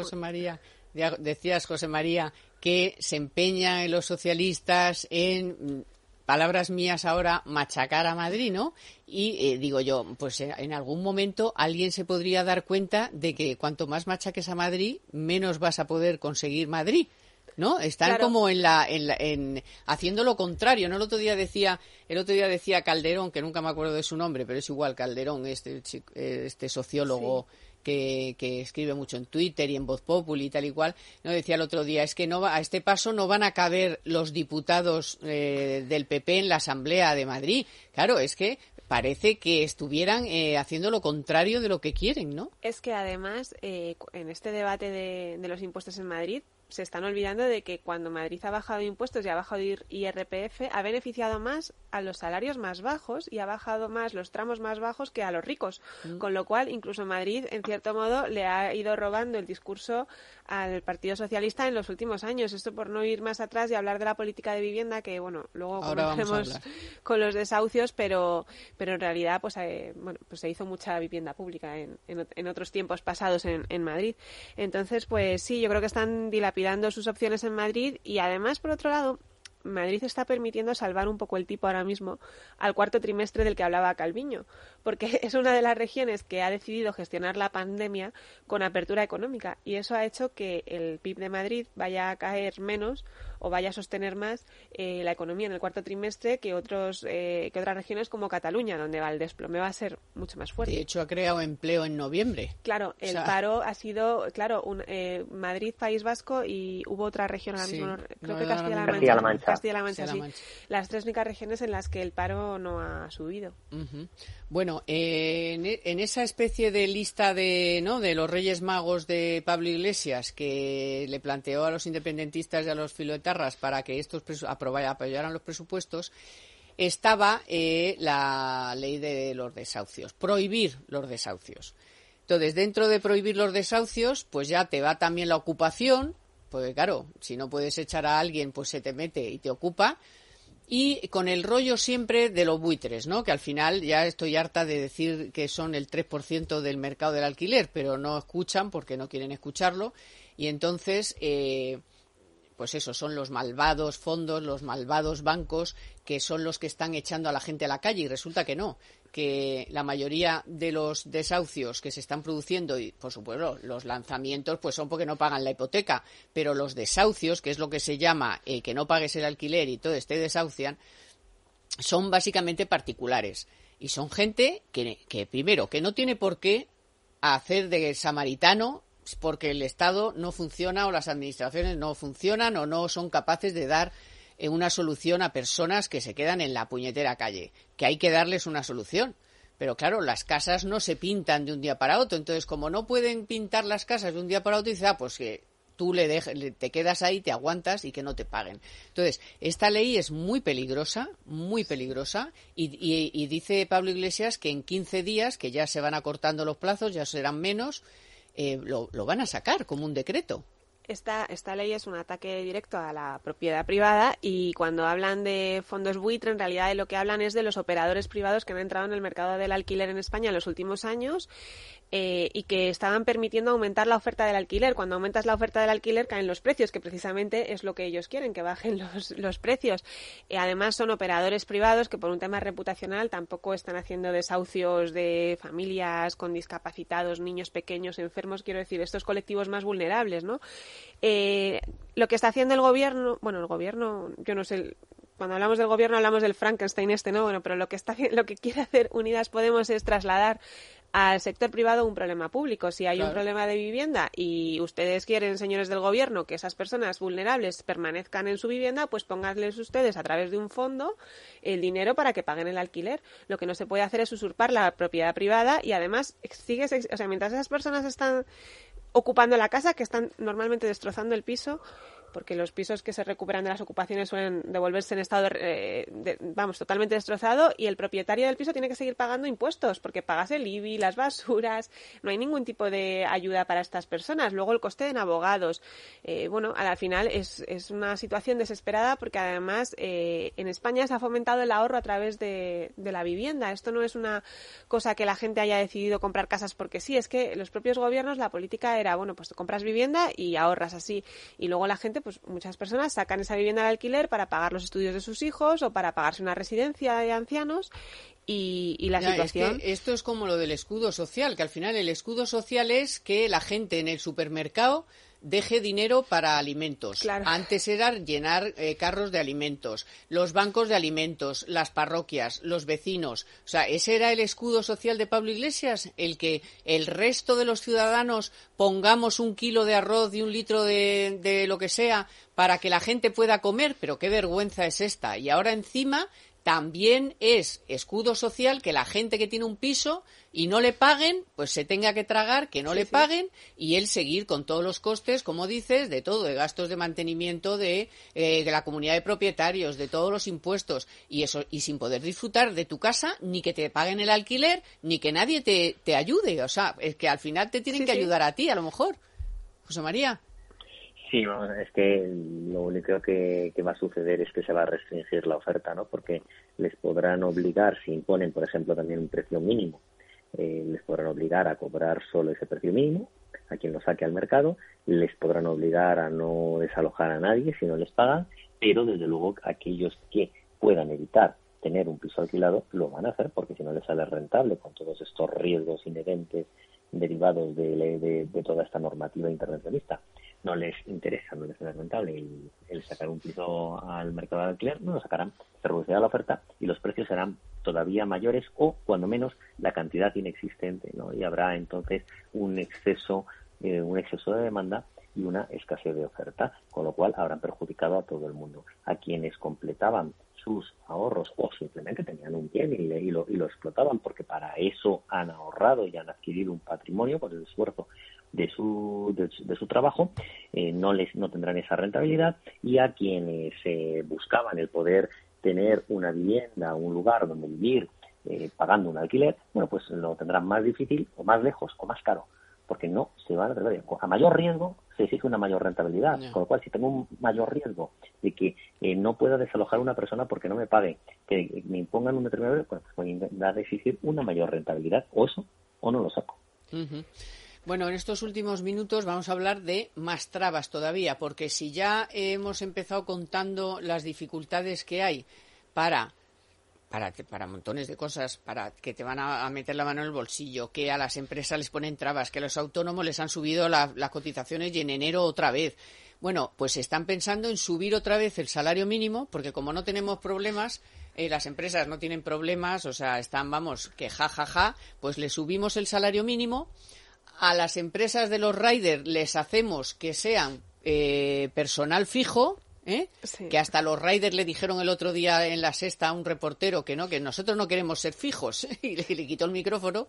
José María, que se empeñan los socialistas en, palabras mías ahora, machacar a Madrid, ¿no? Y digo yo, pues en algún momento alguien se podría dar cuenta de que cuanto más machaques a Madrid, menos vas a poder conseguir Madrid, ¿no? Están claro, como en haciendo lo contrario, ¿no? El otro día decía Calderón, que nunca me acuerdo de su nombre, pero es igual, Calderón, este sociólogo. Sí. Que escribe mucho en Twitter y en Voz Populi y tal y cual, no decía el otro día, es que a este paso no van a caber los diputados del PP en la Asamblea de Madrid. Claro, es que parece que estuvieran haciendo lo contrario de lo que quieren, ¿no? Es que además, en este debate de los impuestos en Madrid, se están olvidando de que cuando Madrid ha bajado impuestos y ha bajado IRPF, ha beneficiado más a los salarios más bajos y ha bajado más los tramos más bajos que a los ricos. Con lo cual, incluso Madrid, en cierto modo, le ha ido robando el discurso al Partido Socialista en los últimos años. Esto por no ir más atrás y hablar de la política de vivienda, que, bueno, luego comentaremos con los desahucios, pero en realidad, pues se hizo mucha vivienda pública en otros tiempos pasados en Madrid. Entonces, pues sí, yo creo que están dilapidando sus opciones en Madrid y además, por otro lado, Madrid está permitiendo salvar un poco el tipo ahora mismo al cuarto trimestre del que hablaba Calviño, porque es una de las regiones que ha decidido gestionar la pandemia con apertura económica y eso ha hecho que el PIB de Madrid vaya a caer menos o vaya a sostener más la economía en el cuarto trimestre que otras regiones como Cataluña, donde el desplome va a ser mucho más fuerte. De hecho, ha creado empleo en noviembre. Claro, el paro ha sido, Madrid, País Vasco y hubo otra región ahora mismo, creo que Castilla-La Mancha, sí. Las tres únicas regiones en las que el paro no ha subido. Uh-huh. Bueno, en esa especie de lista de los Reyes Magos de Pablo Iglesias que le planteó a los independentistas y a los filoetarras para que estos apoyaran los presupuestos, estaba la ley de los desahucios, prohibir los desahucios. Entonces, dentro de prohibir los desahucios, pues ya te va también la ocupación, porque claro, si no puedes echar a alguien, pues se te mete y te ocupa. Y con el rollo siempre de los buitres, ¿no? Que al final ya estoy harta de decir que son el 3% del mercado del alquiler, pero no escuchan porque no quieren escucharlo. Y entonces, pues eso, son los malvados fondos, los malvados bancos, que son los que están echando a la gente a la calle. Y resulta que no, que la mayoría de los desahucios que se están produciendo, y por supuesto los lanzamientos pues son porque no pagan la hipoteca, pero los desahucios, que es lo que se llama que no pagues el alquiler y todo te desahucian, son básicamente particulares y son gente que primero, que no tiene por qué a hacer de samaritano porque el Estado no funciona o las administraciones no funcionan o no son capaces de dar una solución a personas que se quedan en la puñetera calle, que hay que darles una solución. Pero claro, las casas no se pintan de un día para otro. Entonces, como no pueden pintar las casas de un día para otro, dice, pues que tú te quedas ahí, te aguantas y que no te paguen. Entonces, esta ley es muy peligrosa y dice Pablo Iglesias que en 15 días, que ya se van acortando los plazos, ya serán menos, lo van a sacar como un decreto. Esta ley es un ataque directo a la propiedad privada y cuando hablan de fondos buitre, en realidad de lo que hablan es de los operadores privados que han entrado en el mercado del alquiler en España en los últimos años y que estaban permitiendo aumentar la oferta del alquiler. Cuando aumentas la oferta del alquiler caen los precios, que precisamente es lo que ellos quieren, que bajen los precios. Además son operadores privados que por un tema reputacional tampoco están haciendo desahucios de familias con discapacitados, niños pequeños, enfermos, quiero decir, estos colectivos más vulnerables, ¿no? Lo que está haciendo el gobierno, yo no sé, cuando hablamos del gobierno hablamos del Frankenstein ¿no? Bueno, pero lo que quiere hacer Unidas Podemos es trasladar al sector privado un problema público. Si hay un problema de vivienda y ustedes quieren, señores del gobierno, que esas personas vulnerables permanezcan en su vivienda, pues pónganles ustedes a través de un fondo el dinero para que paguen el alquiler. Lo que no se puede hacer es usurpar la propiedad privada y además mientras esas personas están ocupando la casa, que están normalmente destrozando el piso, porque los pisos que se recuperan de las ocupaciones suelen devolverse en estado totalmente destrozado, y el propietario del piso tiene que seguir pagando impuestos porque pagas el IBI, las basuras, no hay ningún tipo de ayuda para estas personas. Luego el coste en abogados. Al final es una situación desesperada porque además en España se ha fomentado el ahorro a través de la vivienda. Esto no es una cosa que la gente haya decidido comprar casas porque sí, es que los propios gobiernos, la política era, pues compras vivienda y ahorras así, y luego la gente, pues muchas personas sacan esa vivienda al alquiler para pagar los estudios de sus hijos o para pagarse una residencia de ancianos y la situación... Es que esto es como lo del escudo social, que al final el escudo social es que la gente en el supermercado deje dinero para alimentos. Claro. Antes era llenar carros de alimentos, los bancos de alimentos, las parroquias, los vecinos. O sea, ese era el escudo social de Pablo Iglesias, el que el resto de los ciudadanos pongamos 1 kilo de arroz y 1 litro de lo que sea para que la gente pueda comer. Pero qué vergüenza es esta. Y ahora encima también es escudo social que la gente que tiene un piso y no le paguen, pues se tenga que tragar que no le paguen y él seguir con todos los costes, como dices, de todo, de gastos de mantenimiento de la comunidad de propietarios, de todos los impuestos y eso, y sin poder disfrutar de tu casa, ni que te paguen el alquiler, ni que nadie te ayude. O sea, es que al final te tienen que ayudar a ti, a lo mejor. José María. Sí, es que lo único que va a suceder es que se va a restringir la oferta, ¿no? Porque les podrán obligar, si imponen, por ejemplo, también un precio mínimo, les podrán obligar a cobrar solo ese precio mínimo a quien lo saque al mercado, les podrán obligar a no desalojar a nadie si no les pagan, pero desde luego aquellos que puedan evitar tener un piso alquilado lo van a hacer porque si no les sale rentable con todos estos riesgos inherentes derivados de toda esta normativa intervencionista. No les interesa, no les será rentable el sacar un piso al mercado de alquiler, no lo sacarán, se reducirá la oferta y los precios serán todavía mayores o, cuando menos, la cantidad inexistente, ¿no? Y habrá entonces un exceso de demanda y una escasez de oferta, con lo cual habrán perjudicado a todo el mundo. A quienes completaban sus ahorros o simplemente tenían un bien y lo explotaban porque para eso han ahorrado y han adquirido un patrimonio por el esfuerzo de su trabajo, no tendrán esa rentabilidad, y a quienes buscaban el poder tener una vivienda, un lugar donde vivir pagando un alquiler, pues lo tendrán más difícil o más lejos o más caro, porque no se van a atrever. A mayor riesgo se exige una mayor rentabilidad, con lo cual si tengo un mayor riesgo de que no pueda desalojar a una persona porque no me pague, que me impongan un determinado, pues voy a intentar exigir una mayor rentabilidad, o eso o no lo saco. Uh-huh. Bueno, en estos últimos minutos vamos a hablar de más trabas todavía, porque si ya hemos empezado contando las dificultades que hay para montones de cosas, para que te van a meter la mano en el bolsillo, que a las empresas les ponen trabas, que a los autónomos les han subido las cotizaciones y en enero otra vez. Bueno, pues están pensando en subir otra vez el salario mínimo, porque como no tenemos problemas, las empresas no tienen problemas, o sea, están, que pues le subimos el salario mínimo a las empresas de los riders les hacemos que sean personal fijo, Sí. que hasta los riders le dijeron el otro día en La Sexta a un reportero que nosotros no queremos ser fijos, y le quitó el micrófono.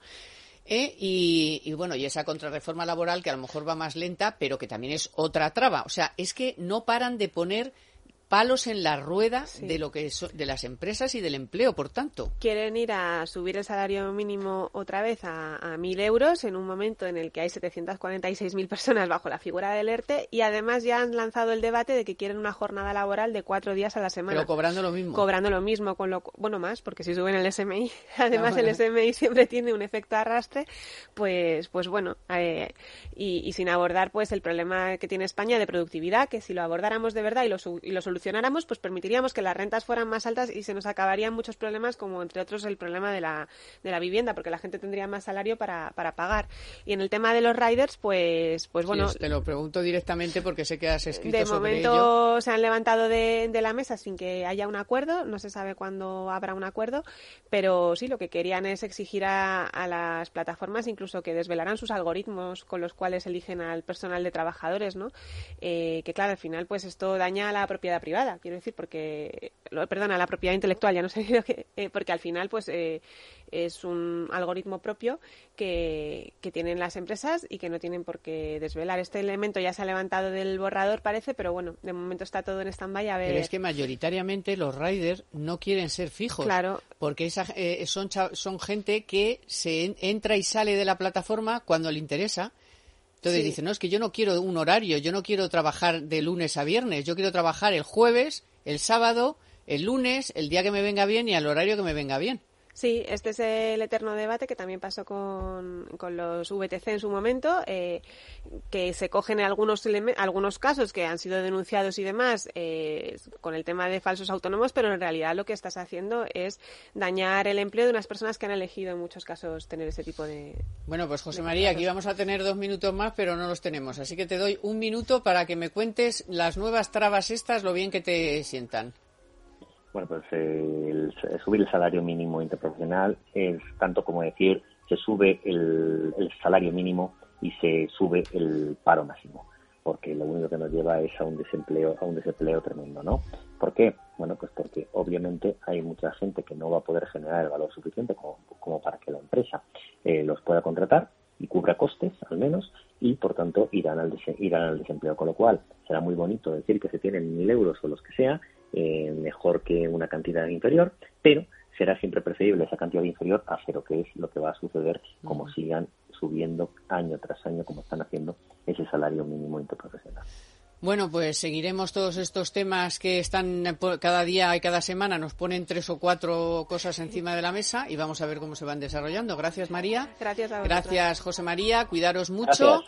Y bueno, y esa contrarreforma laboral que a lo mejor va más lenta, pero que también es otra traba. O sea, es que no paran de poner palos en la rueda de lo que de las empresas y del empleo, por tanto. Quieren ir a subir el salario mínimo otra vez a 1.000 euros en un momento en el que hay 746.000 personas bajo la figura del ERTE, y además ya han lanzado el debate de que quieren una jornada laboral de 4 días a la semana. Pero cobrando lo mismo. Cobrando lo mismo, bueno, más, porque si suben el SMI, además el SMI siempre tiene un efecto arrastre, pues bueno, y sin abordar pues el problema que tiene España de productividad, que si lo abordáramos de verdad y lo solucionáramos, pues permitiríamos que las rentas fueran más altas y se nos acabarían muchos problemas, como entre otros el problema de la vivienda, porque la gente tendría más salario para pagar. Y en el tema de los riders, pues bueno... Sí, te lo pregunto directamente porque sé que has escrito de sobre ello. De momento se han levantado de la mesa sin que haya un acuerdo, no se sabe cuándo habrá un acuerdo, pero sí, lo que querían es exigir a las plataformas incluso que desvelaran sus algoritmos con los cuales eligen al personal de trabajadores, ¿no? Que claro, al final pues esto daña a la propiedad privada, quiero decir, a la propiedad intelectual, ya no sé, porque al final pues es un algoritmo propio que tienen las empresas y que no tienen por qué desvelar. Este elemento ya se ha levantado del borrador, parece, pero bueno, de momento está todo en stand-by, a ver. Pero es que mayoritariamente los riders no quieren ser fijos. Claro. Porque son gente que se entra y sale de la plataforma cuando le interesa. Entonces dicen, no, es que yo no quiero un horario, yo no quiero trabajar de lunes a viernes, yo quiero trabajar el jueves, el sábado, el lunes, el día que me venga bien y al horario que me venga bien. Sí, este es el eterno debate que también pasó con los VTC en su momento, que se cogen algunos casos que han sido denunciados y demás con el tema de falsos autónomos, pero en realidad lo que estás haciendo es dañar el empleo de unas personas que han elegido en muchos casos tener ese tipo de... Bueno, pues José María, aquí vamos a tener 2 minutos más, pero no los tenemos, así que te doy 1 minuto para que me cuentes las nuevas trabas estas, lo bien que te sientan. Bueno, pues subir el salario mínimo interprofesional es tanto como decir se sube el salario mínimo y se sube el paro máximo, porque lo único que nos lleva es a un desempleo tremendo, ¿no? ¿Por qué? Bueno, pues porque obviamente hay mucha gente que no va a poder generar el valor suficiente como para que la empresa los pueda contratar y cubra costes, al menos, y por tanto irán al desempleo, con lo cual será muy bonito decir que se tienen 1.000 euros o los que sea, mejor que una cantidad inferior, pero será siempre preferible esa cantidad inferior a cero, que es lo que va a suceder como sigan subiendo año tras año, como están haciendo ese salario mínimo interprofesional. Bueno, pues seguiremos todos estos temas que están cada día y cada semana, nos ponen 3 o 4 cosas encima de la mesa y vamos a ver cómo se van desarrollando. Gracias, María. Gracias a vosotros. Gracias, José María. Cuidaros mucho.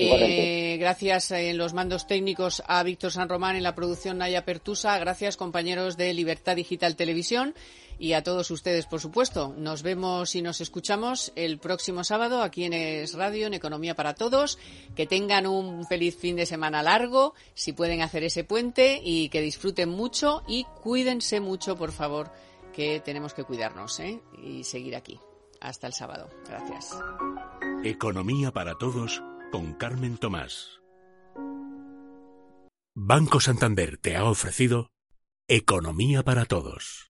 Gracias. En los mandos técnicos a Víctor San Román, en la producción Naya Pertusa. Gracias, compañeros de Libertad Digital Televisión, y a todos ustedes, por supuesto. Nos vemos y nos escuchamos el próximo sábado aquí en Es Radio, en Economía para Todos. Que tengan un feliz fin de semana largo, si pueden hacer ese puente, y que disfruten mucho y cuídense mucho, por favor, que tenemos que cuidarnos, y seguir aquí. Hasta el sábado. Gracias. Economía para Todos con Carmen Tomás. Banco Santander te ha ofrecido Economía para Todos.